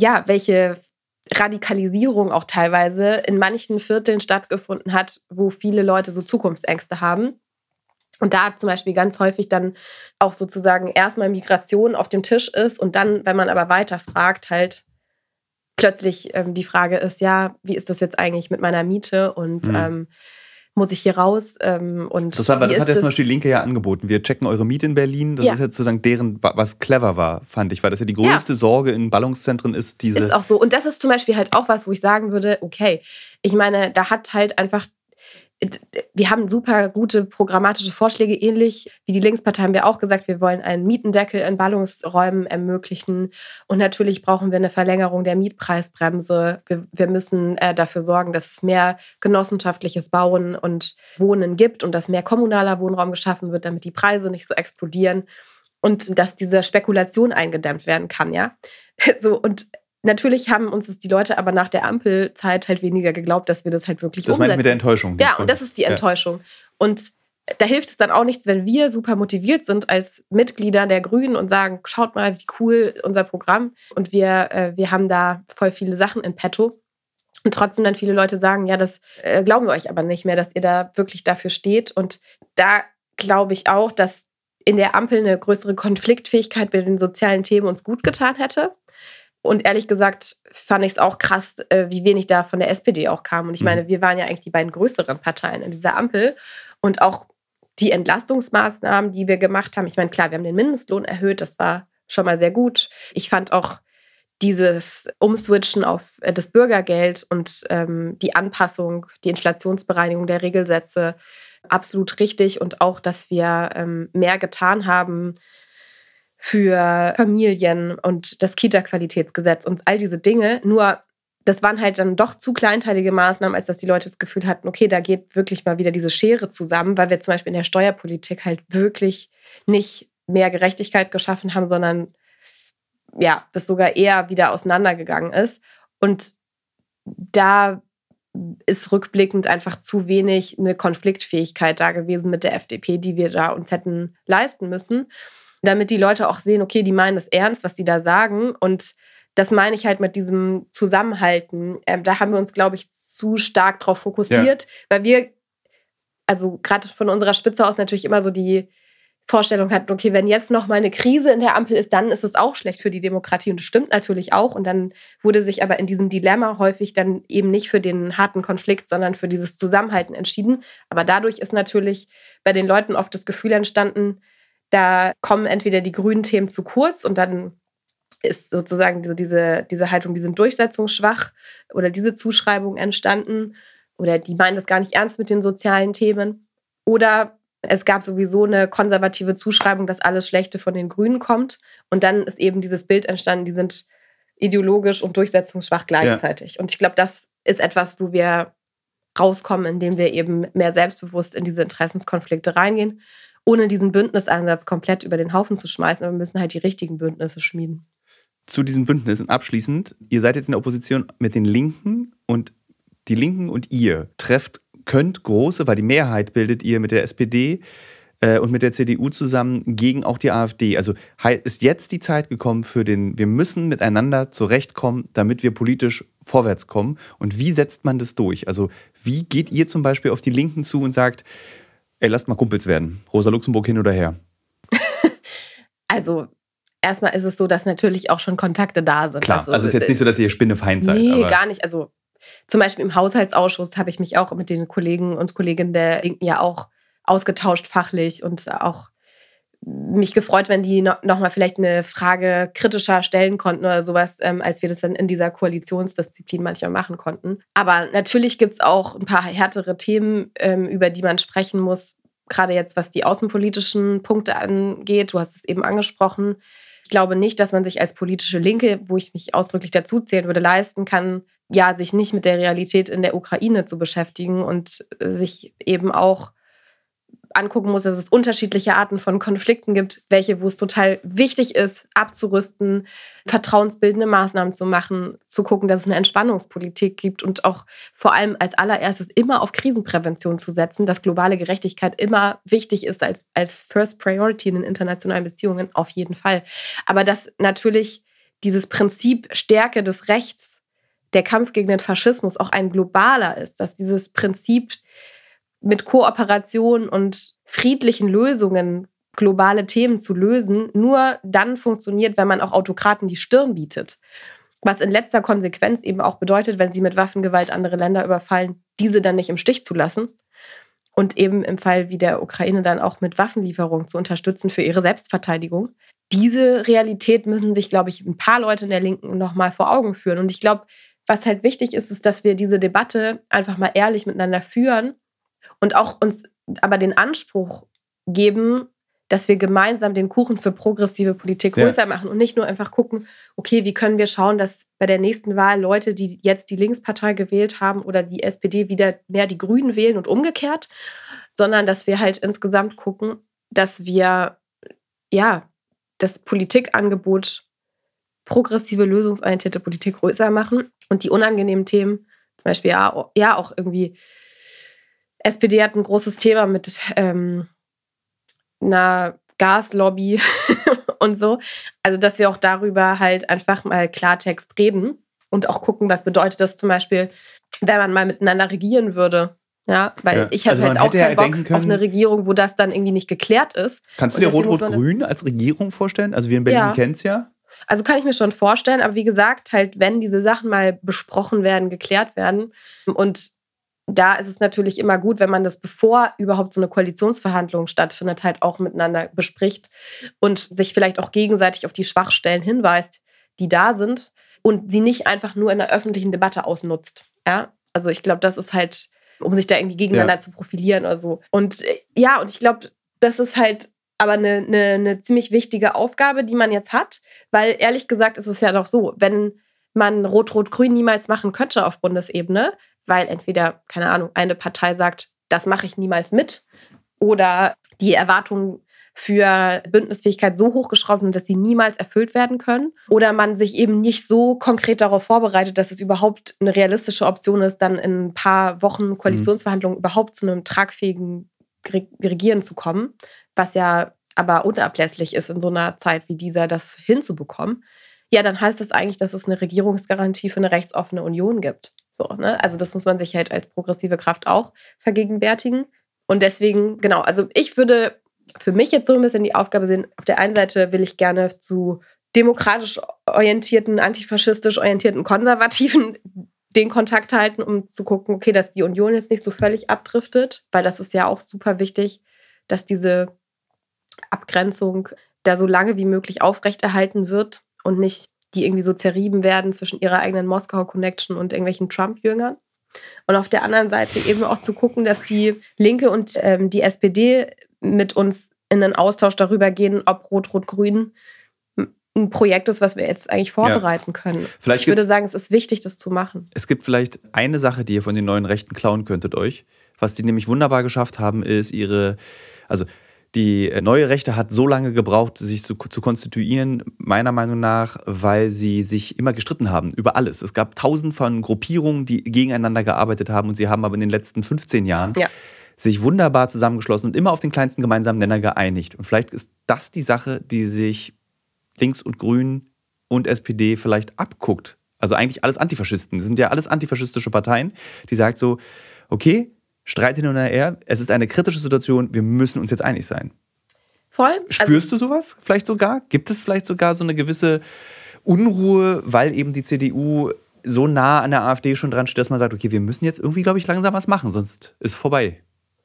Radikalisierung auch teilweise in manchen Vierteln stattgefunden hat, wo viele Leute so Zukunftsängste haben. Und da zum Beispiel ganz häufig dann auch sozusagen erstmal Migration auf dem Tisch ist und dann, wenn man aber weiter fragt, halt plötzlich die Frage ist, ja, wie ist das jetzt eigentlich mit meiner Miete und muss ich hier raus? Und das hat jetzt zum Beispiel die Linke ja angeboten. Wir checken eure Miete in Berlin. Das ist jetzt sozusagen deren, was clever war, fand ich. Weil das ja die größte Sorge in Ballungszentren ist. Ist auch so. Und das ist zum Beispiel halt auch was, wo ich sagen würde, okay, ich meine, da hat halt einfach, wir haben super gute programmatische Vorschläge, ähnlich wie die Linkspartei haben wir auch gesagt, wir wollen einen Mietendeckel in Ballungsräumen ermöglichen und natürlich brauchen wir eine Verlängerung der Mietpreisbremse. Wir müssen dafür sorgen, dass es mehr genossenschaftliches Bauen und Wohnen gibt und dass mehr kommunaler Wohnraum geschaffen wird, damit die Preise nicht so explodieren und dass diese Spekulation eingedämmt werden kann, ja. So, und natürlich haben uns das die Leute aber nach der Ampelzeit halt weniger geglaubt, dass wir das halt wirklich umsetzen. Das meint mit der Enttäuschung. Ja, und das ist die Enttäuschung. Und da hilft es dann auch nichts, wenn wir super motiviert sind als Mitglieder der Grünen und sagen, schaut mal, wie cool unser Programm. Und wir haben da voll viele Sachen in petto. Und trotzdem dann viele Leute sagen, ja, das glauben wir euch aber nicht mehr, dass ihr da wirklich dafür steht. Und da glaube ich auch, dass in der Ampel eine größere Konfliktfähigkeit bei den sozialen Themen uns gut getan hätte. Und ehrlich gesagt fand ich es auch krass, wie wenig da von der SPD auch kam. Und ich meine, wir waren ja eigentlich die beiden größeren Parteien in dieser Ampel. Und auch die Entlastungsmaßnahmen, die wir gemacht haben. Ich meine, klar, wir haben den Mindestlohn erhöht. Das war schon mal sehr gut. Ich fand auch dieses Umswitchen auf das Bürgergeld und die Anpassung, die Inflationsbereinigung der Regelsätze absolut richtig. Und auch, dass wir mehr getan haben für Familien und das Kita-Qualitätsgesetz und all diese Dinge. Nur, das waren halt dann doch zu kleinteilige Maßnahmen, als dass die Leute das Gefühl hatten, okay, da geht wirklich mal wieder diese Schere zusammen, weil wir zum Beispiel in der Steuerpolitik halt wirklich nicht mehr Gerechtigkeit geschaffen haben, sondern ja, das sogar eher wieder auseinandergegangen ist. Und da ist rückblickend einfach zu wenig eine Konfliktfähigkeit da gewesen mit der FDP, die wir da uns hätten leisten müssen, damit die Leute auch sehen, okay, die meinen das ernst, was die da sagen. Und das meine ich halt mit diesem Zusammenhalten. Da haben wir uns, glaube ich, zu stark drauf fokussiert, weil wir, also gerade von unserer Spitze aus natürlich immer so die Vorstellung hatten, okay, wenn jetzt noch mal eine Krise in der Ampel ist, dann ist es auch schlecht für die Demokratie. Und das stimmt natürlich auch. Und dann wurde sich aber in diesem Dilemma häufig dann eben nicht für den harten Konflikt, sondern für dieses Zusammenhalten entschieden. Aber dadurch ist natürlich bei den Leuten oft das Gefühl entstanden, da kommen entweder die grünen Themen zu kurz und dann ist sozusagen diese Haltung, die sind durchsetzungsschwach oder diese Zuschreibung entstanden. oder die meinen das gar nicht ernst mit den sozialen Themen. Oder es gab sowieso eine konservative Zuschreibung, dass alles Schlechte von den Grünen kommt. Und dann ist eben dieses Bild entstanden, die sind ideologisch und durchsetzungsschwach gleichzeitig. Ja. Und ich glaube, das ist etwas, wo wir rauskommen, indem wir eben mehr selbstbewusst in diese Interessenskonflikte reingehen, ohne diesen Bündnisansatz komplett über den Haufen zu schmeißen. Aber wir müssen halt die richtigen Bündnisse schmieden. Zu diesen Bündnissen abschließend, ihr seid jetzt in der Opposition mit den Linken und die Linken und ihr könnt große, weil die Mehrheit bildet ihr mit der SPD und mit der CDU zusammen gegen auch die AfD. Also ist jetzt die Zeit gekommen wir müssen miteinander zurechtkommen, damit wir politisch vorwärts kommen. Und wie setzt man das durch? Also wie geht ihr zum Beispiel auf die Linken zu und sagt, ey, lasst mal Kumpels werden, Rosa Luxemburg hin oder her? Also erstmal ist es so, dass natürlich auch schon Kontakte da sind. Klar, also es ist jetzt nicht so, dass ihr Spinnefeind seid. Nee, gar nicht. Also zum Beispiel im Haushaltsausschuss habe ich mich auch mit den Kollegen und Kolleginnen der Linken ja auch ausgetauscht fachlich und auch mich gefreut, wenn die nochmal vielleicht eine Frage kritischer stellen konnten oder sowas, als wir das dann in dieser Koalitionsdisziplin manchmal machen konnten. Aber natürlich gibt es auch ein paar härtere Themen, über die man sprechen muss, gerade jetzt, was die außenpolitischen Punkte angeht. Du hast es eben angesprochen. Ich glaube nicht, dass man sich als politische Linke, wo ich mich ausdrücklich dazu zählen würde, leisten kann, ja, sich nicht mit der Realität in der Ukraine zu beschäftigen und sich eben auch angucken muss, dass es unterschiedliche Arten von Konflikten gibt, wo es total wichtig ist, abzurüsten, vertrauensbildende Maßnahmen zu machen, zu gucken, dass es eine Entspannungspolitik gibt und auch vor allem als allererstes immer auf Krisenprävention zu setzen, dass globale Gerechtigkeit immer wichtig ist als First Priority in den internationalen Beziehungen, auf jeden Fall. Aber dass natürlich dieses Prinzip Stärke des Rechts, der Kampf gegen den Faschismus auch ein globaler ist, dass dieses Prinzip mit Kooperation und friedlichen Lösungen globale Themen zu lösen, nur dann funktioniert, wenn man auch Autokraten die Stirn bietet. Was in letzter Konsequenz eben auch bedeutet, wenn sie mit Waffengewalt andere Länder überfallen, diese dann nicht im Stich zu lassen und eben im Fall wie der Ukraine dann auch mit Waffenlieferungen zu unterstützen für ihre Selbstverteidigung. Diese Realität müssen sich, glaube ich, ein paar Leute in der Linken nochmal vor Augen führen. Und ich glaube, was halt wichtig ist, ist, dass wir diese Debatte einfach mal ehrlich miteinander führen und auch uns aber den Anspruch geben, dass wir gemeinsam den Kuchen für progressive Politik größer machen und nicht nur einfach gucken, okay, wie können wir schauen, dass bei der nächsten Wahl Leute, die jetzt die Linkspartei gewählt haben oder die SPD wieder mehr die Grünen wählen und umgekehrt, sondern dass wir halt insgesamt gucken, dass wir das Politikangebot progressive, lösungsorientierte Politik größer machen und die unangenehmen Themen, zum Beispiel auch irgendwie SPD hat ein großes Thema mit einer Gaslobby und so. Also, dass wir auch darüber halt einfach mal Klartext reden und auch gucken, was bedeutet das zum Beispiel, wenn man mal miteinander regieren würde. Ja, weil ich hätte halt auch keinen Bock auf eine Regierung, wo das dann irgendwie nicht geklärt ist. Kannst du dir Rot-Rot-Grün als Regierung vorstellen? Also wir in Berlin kennen es ja. Also kann ich mir schon vorstellen, aber wie gesagt, halt, wenn diese Sachen mal besprochen werden, geklärt werden und da ist es natürlich immer gut, wenn man das, bevor überhaupt so eine Koalitionsverhandlung stattfindet, halt auch miteinander bespricht und sich vielleicht auch gegenseitig auf die Schwachstellen hinweist, die da sind und sie nicht einfach nur in der öffentlichen Debatte ausnutzt. Ja? Also ich glaube, das ist halt, um sich da irgendwie gegeneinander zu profilieren oder so. Und und ich glaube, das ist halt aber eine ziemlich wichtige Aufgabe, die man jetzt hat, weil ehrlich gesagt ist es ja doch so, wenn man Rot-Rot-Grün niemals machen könnte auf Bundesebene, weil entweder, keine Ahnung, eine Partei sagt, das mache ich niemals mit, oder die Erwartungen für Bündnisfähigkeit so hochgeschraubt sind, dass sie niemals erfüllt werden können, oder man sich eben nicht so konkret darauf vorbereitet, dass es überhaupt eine realistische Option ist, dann in ein paar Wochen Koalitionsverhandlungen überhaupt zu einem tragfähigen Regieren zu kommen, was ja aber unablässlich ist in so einer Zeit wie dieser, das hinzubekommen. Ja, dann heißt das eigentlich, dass es eine Regierungsgarantie für eine rechtsoffene Union gibt. So, ne? Also das muss man sich halt als progressive Kraft auch vergegenwärtigen. Und deswegen, genau, also ich würde für mich jetzt so ein bisschen die Aufgabe sehen, auf der einen Seite will ich gerne zu demokratisch orientierten, antifaschistisch orientierten Konservativen den Kontakt halten, um zu gucken, okay, dass die Union jetzt nicht so völlig abdriftet, weil das ist ja auch super wichtig, dass diese Abgrenzung da so lange wie möglich aufrechterhalten wird und nicht die irgendwie so zerrieben werden zwischen ihrer eigenen Moskau-Connection und irgendwelchen Trump-Jüngern. Und auf der anderen Seite eben auch zu gucken, dass die Linke und die SPD mit uns in einen Austausch darüber gehen, ob Rot-Rot-Grün ein Projekt ist, was wir jetzt eigentlich vorbereiten können. Ich würde sagen, es ist wichtig, das zu machen. Es gibt vielleicht eine Sache, die ihr von den neuen Rechten klauen könntet euch. Was die nämlich wunderbar geschafft haben, ist die neue Rechte hat so lange gebraucht, sich zu konstituieren, meiner Meinung nach, weil sie sich immer gestritten haben über alles. Es gab 1000 von Gruppierungen, die gegeneinander gearbeitet haben und sie haben aber in den letzten 15 Jahren sich wunderbar zusammengeschlossen und immer auf den kleinsten gemeinsamen Nenner geeinigt. Und vielleicht ist das die Sache, die sich Links und Grün und SPD vielleicht abguckt. Also eigentlich alles Antifaschisten. Das sind ja alles antifaschistische Parteien, die sagt so, okay, Streit hin und her, es ist eine kritische Situation, wir müssen uns jetzt einig sein. Voll. Spürst du sowas vielleicht sogar? Gibt es vielleicht sogar so eine gewisse Unruhe, weil eben die CDU so nah an der AfD schon dran steht, dass man sagt, okay, wir müssen jetzt irgendwie, glaube ich, langsam was machen, sonst ist es vorbei.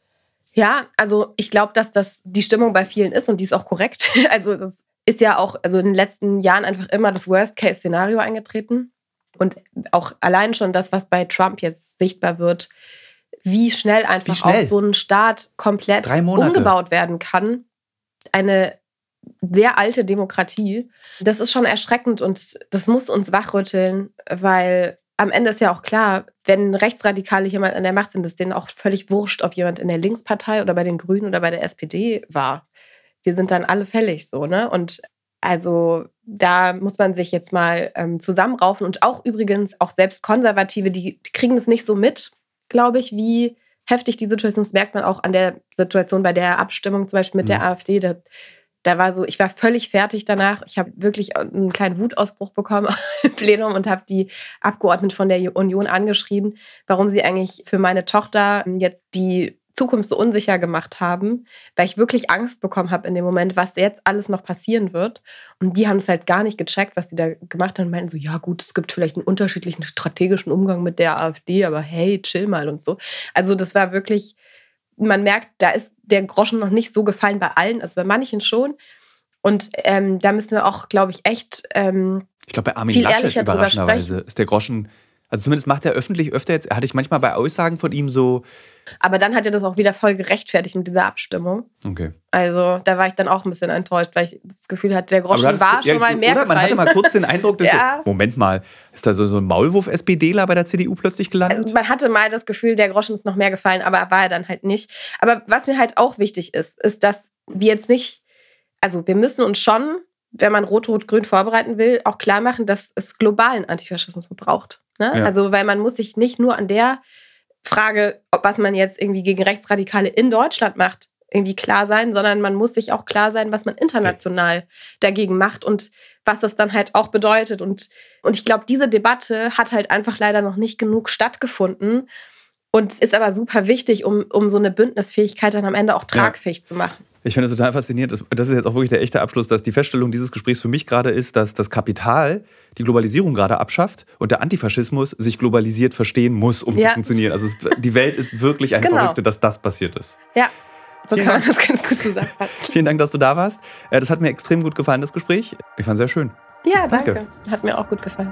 Ja, also ich glaube, dass das die Stimmung bei vielen ist und die ist auch korrekt. Also das ist ja auch in den letzten Jahren einfach immer das Worst-Case-Szenario eingetreten. Und auch allein schon das, was bei Trump jetzt sichtbar wird, wie schnell einfach auch so ein Staat komplett umgebaut werden kann. Eine sehr alte Demokratie. Das ist schon erschreckend und das muss uns wachrütteln, weil am Ende ist ja auch klar, wenn Rechtsradikale jemand an der Macht sind, ist denen auch völlig wurscht, ob jemand in der Linkspartei oder bei den Grünen oder bei der SPD war. Wir sind dann alle fällig so, ne? Und also da muss man sich jetzt mal zusammenraufen. Und auch übrigens, auch selbst Konservative, die kriegen das nicht so mit, glaube ich, wie heftig die Situation ist. Das merkt man auch an der Situation bei der Abstimmung, zum Beispiel mit der AfD. Da war so, ich war völlig fertig danach. Ich habe wirklich einen kleinen Wutausbruch bekommen im Plenum und habe die Abgeordneten von der Union angeschrien, warum sie eigentlich für meine Tochter jetzt die Zukunft so unsicher gemacht haben, weil ich wirklich Angst bekommen habe in dem Moment, was jetzt alles noch passieren wird. Und die haben es halt gar nicht gecheckt, was die da gemacht haben und meinten so, ja gut, es gibt vielleicht einen unterschiedlichen strategischen Umgang mit der AfD, aber hey, chill mal und so. Also das war wirklich, man merkt, da ist der Groschen noch nicht so gefallen bei allen, also bei manchen schon. Und da müssen wir auch, glaube ich, echt ich glaube, bei Armin Laschet überraschenderweise ist der Groschen, also zumindest macht er öffentlich öfter jetzt, hatte ich manchmal bei Aussagen von ihm so. Aber dann hat er das auch wieder voll gerechtfertigt mit dieser Abstimmung. Okay. Also da war ich dann auch ein bisschen enttäuscht, weil ich das Gefühl hatte, der Groschen war schon mal mehr gefallen. Man hatte mal kurz den Eindruck, dass Moment mal, ist da so ein Maulwurf-SPDler bei der CDU plötzlich gelandet? Also man hatte mal das Gefühl, der Groschen ist noch mehr gefallen, aber war er dann halt nicht. Aber was mir halt auch wichtig ist, dass wir jetzt nicht, also wir müssen uns schon, wenn man Rot-Rot-Grün vorbereiten will, auch klar machen, dass es globalen Antifaschismus braucht. Ne? Ja. Also weil man muss sich nicht nur an der Frage, was man jetzt irgendwie gegen Rechtsradikale in Deutschland macht, irgendwie klar sein, sondern man muss sich auch klar sein, was man international dagegen macht und was das dann halt auch bedeutet. Und ich glaube, diese Debatte hat halt einfach leider noch nicht genug stattgefunden und ist aber super wichtig, um so eine Bündnisfähigkeit dann am Ende auch tragfähig zu machen. Ich finde es total faszinierend, das ist jetzt auch wirklich der echte Abschluss, dass die Feststellung dieses Gesprächs für mich gerade ist, dass das Kapital die Globalisierung gerade abschafft und der Antifaschismus sich globalisiert verstehen muss, um zu funktionieren. Also die Welt ist wirklich eine Verrückte, dass das passiert ist. Ja, so kann man das ganz gut zusammenfassen. Vielen Dank, dass du da warst. Das hat mir extrem gut gefallen, das Gespräch. Ich fand es sehr schön. Ja, danke. Hat mir auch gut gefallen.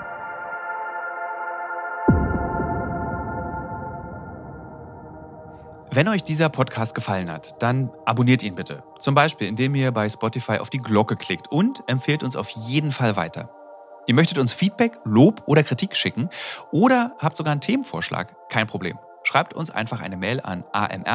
Wenn euch dieser Podcast gefallen hat, dann abonniert ihn bitte. Zum Beispiel, indem ihr bei Spotify auf die Glocke klickt und empfehlt uns auf jeden Fall weiter. Ihr möchtet uns Feedback, Lob oder Kritik schicken oder habt sogar einen Themenvorschlag? Kein Problem. Schreibt uns einfach eine Mail an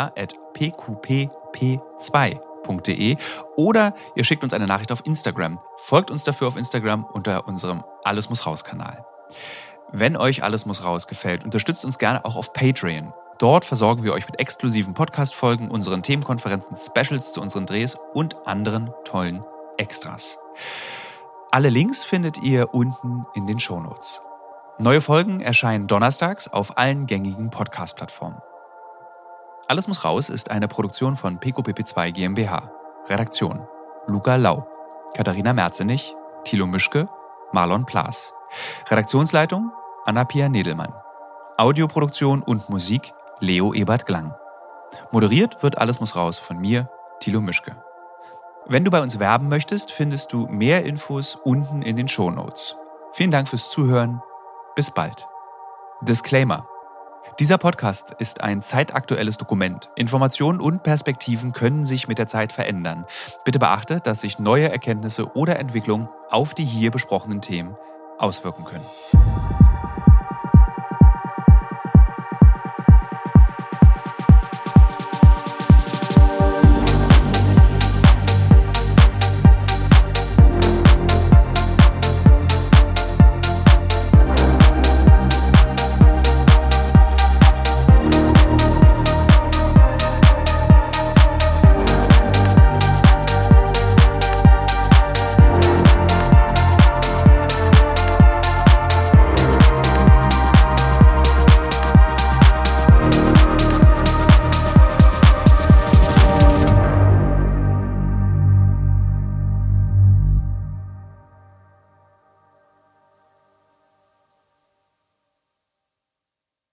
amr@pqpp2.de oder ihr schickt uns eine Nachricht auf Instagram. Folgt uns dafür auf Instagram unter unserem Alles muss raus Kanal. Wenn euch Alles muss raus gefällt, unterstützt uns gerne auch auf Patreon. Dort versorgen wir euch mit exklusiven Podcast-Folgen, unseren Themenkonferenzen, Specials zu unseren Drehs und anderen tollen Extras. Alle Links findet ihr unten in den Shownotes. Neue Folgen erscheinen donnerstags auf allen gängigen Podcast-Plattformen. Alles muss raus ist eine Produktion von PQPP2 GmbH. Redaktion: Luca Lau, Katharina Merzenich, Thilo Mischke, Marlon Plaas. Redaktionsleitung: Anna-Pia Nedelmann. Audioproduktion und Musik: Leo Ebert-Glang. Moderiert wird Alles muss raus von mir, Thilo Mischke. Wenn du bei uns werben möchtest, findest du mehr Infos unten in den Shownotes. Vielen Dank fürs Zuhören. Bis bald. Disclaimer: Dieser Podcast ist ein zeitaktuelles Dokument. Informationen und Perspektiven können sich mit der Zeit verändern. Bitte beachte, dass sich neue Erkenntnisse oder Entwicklungen auf die hier besprochenen Themen auswirken können.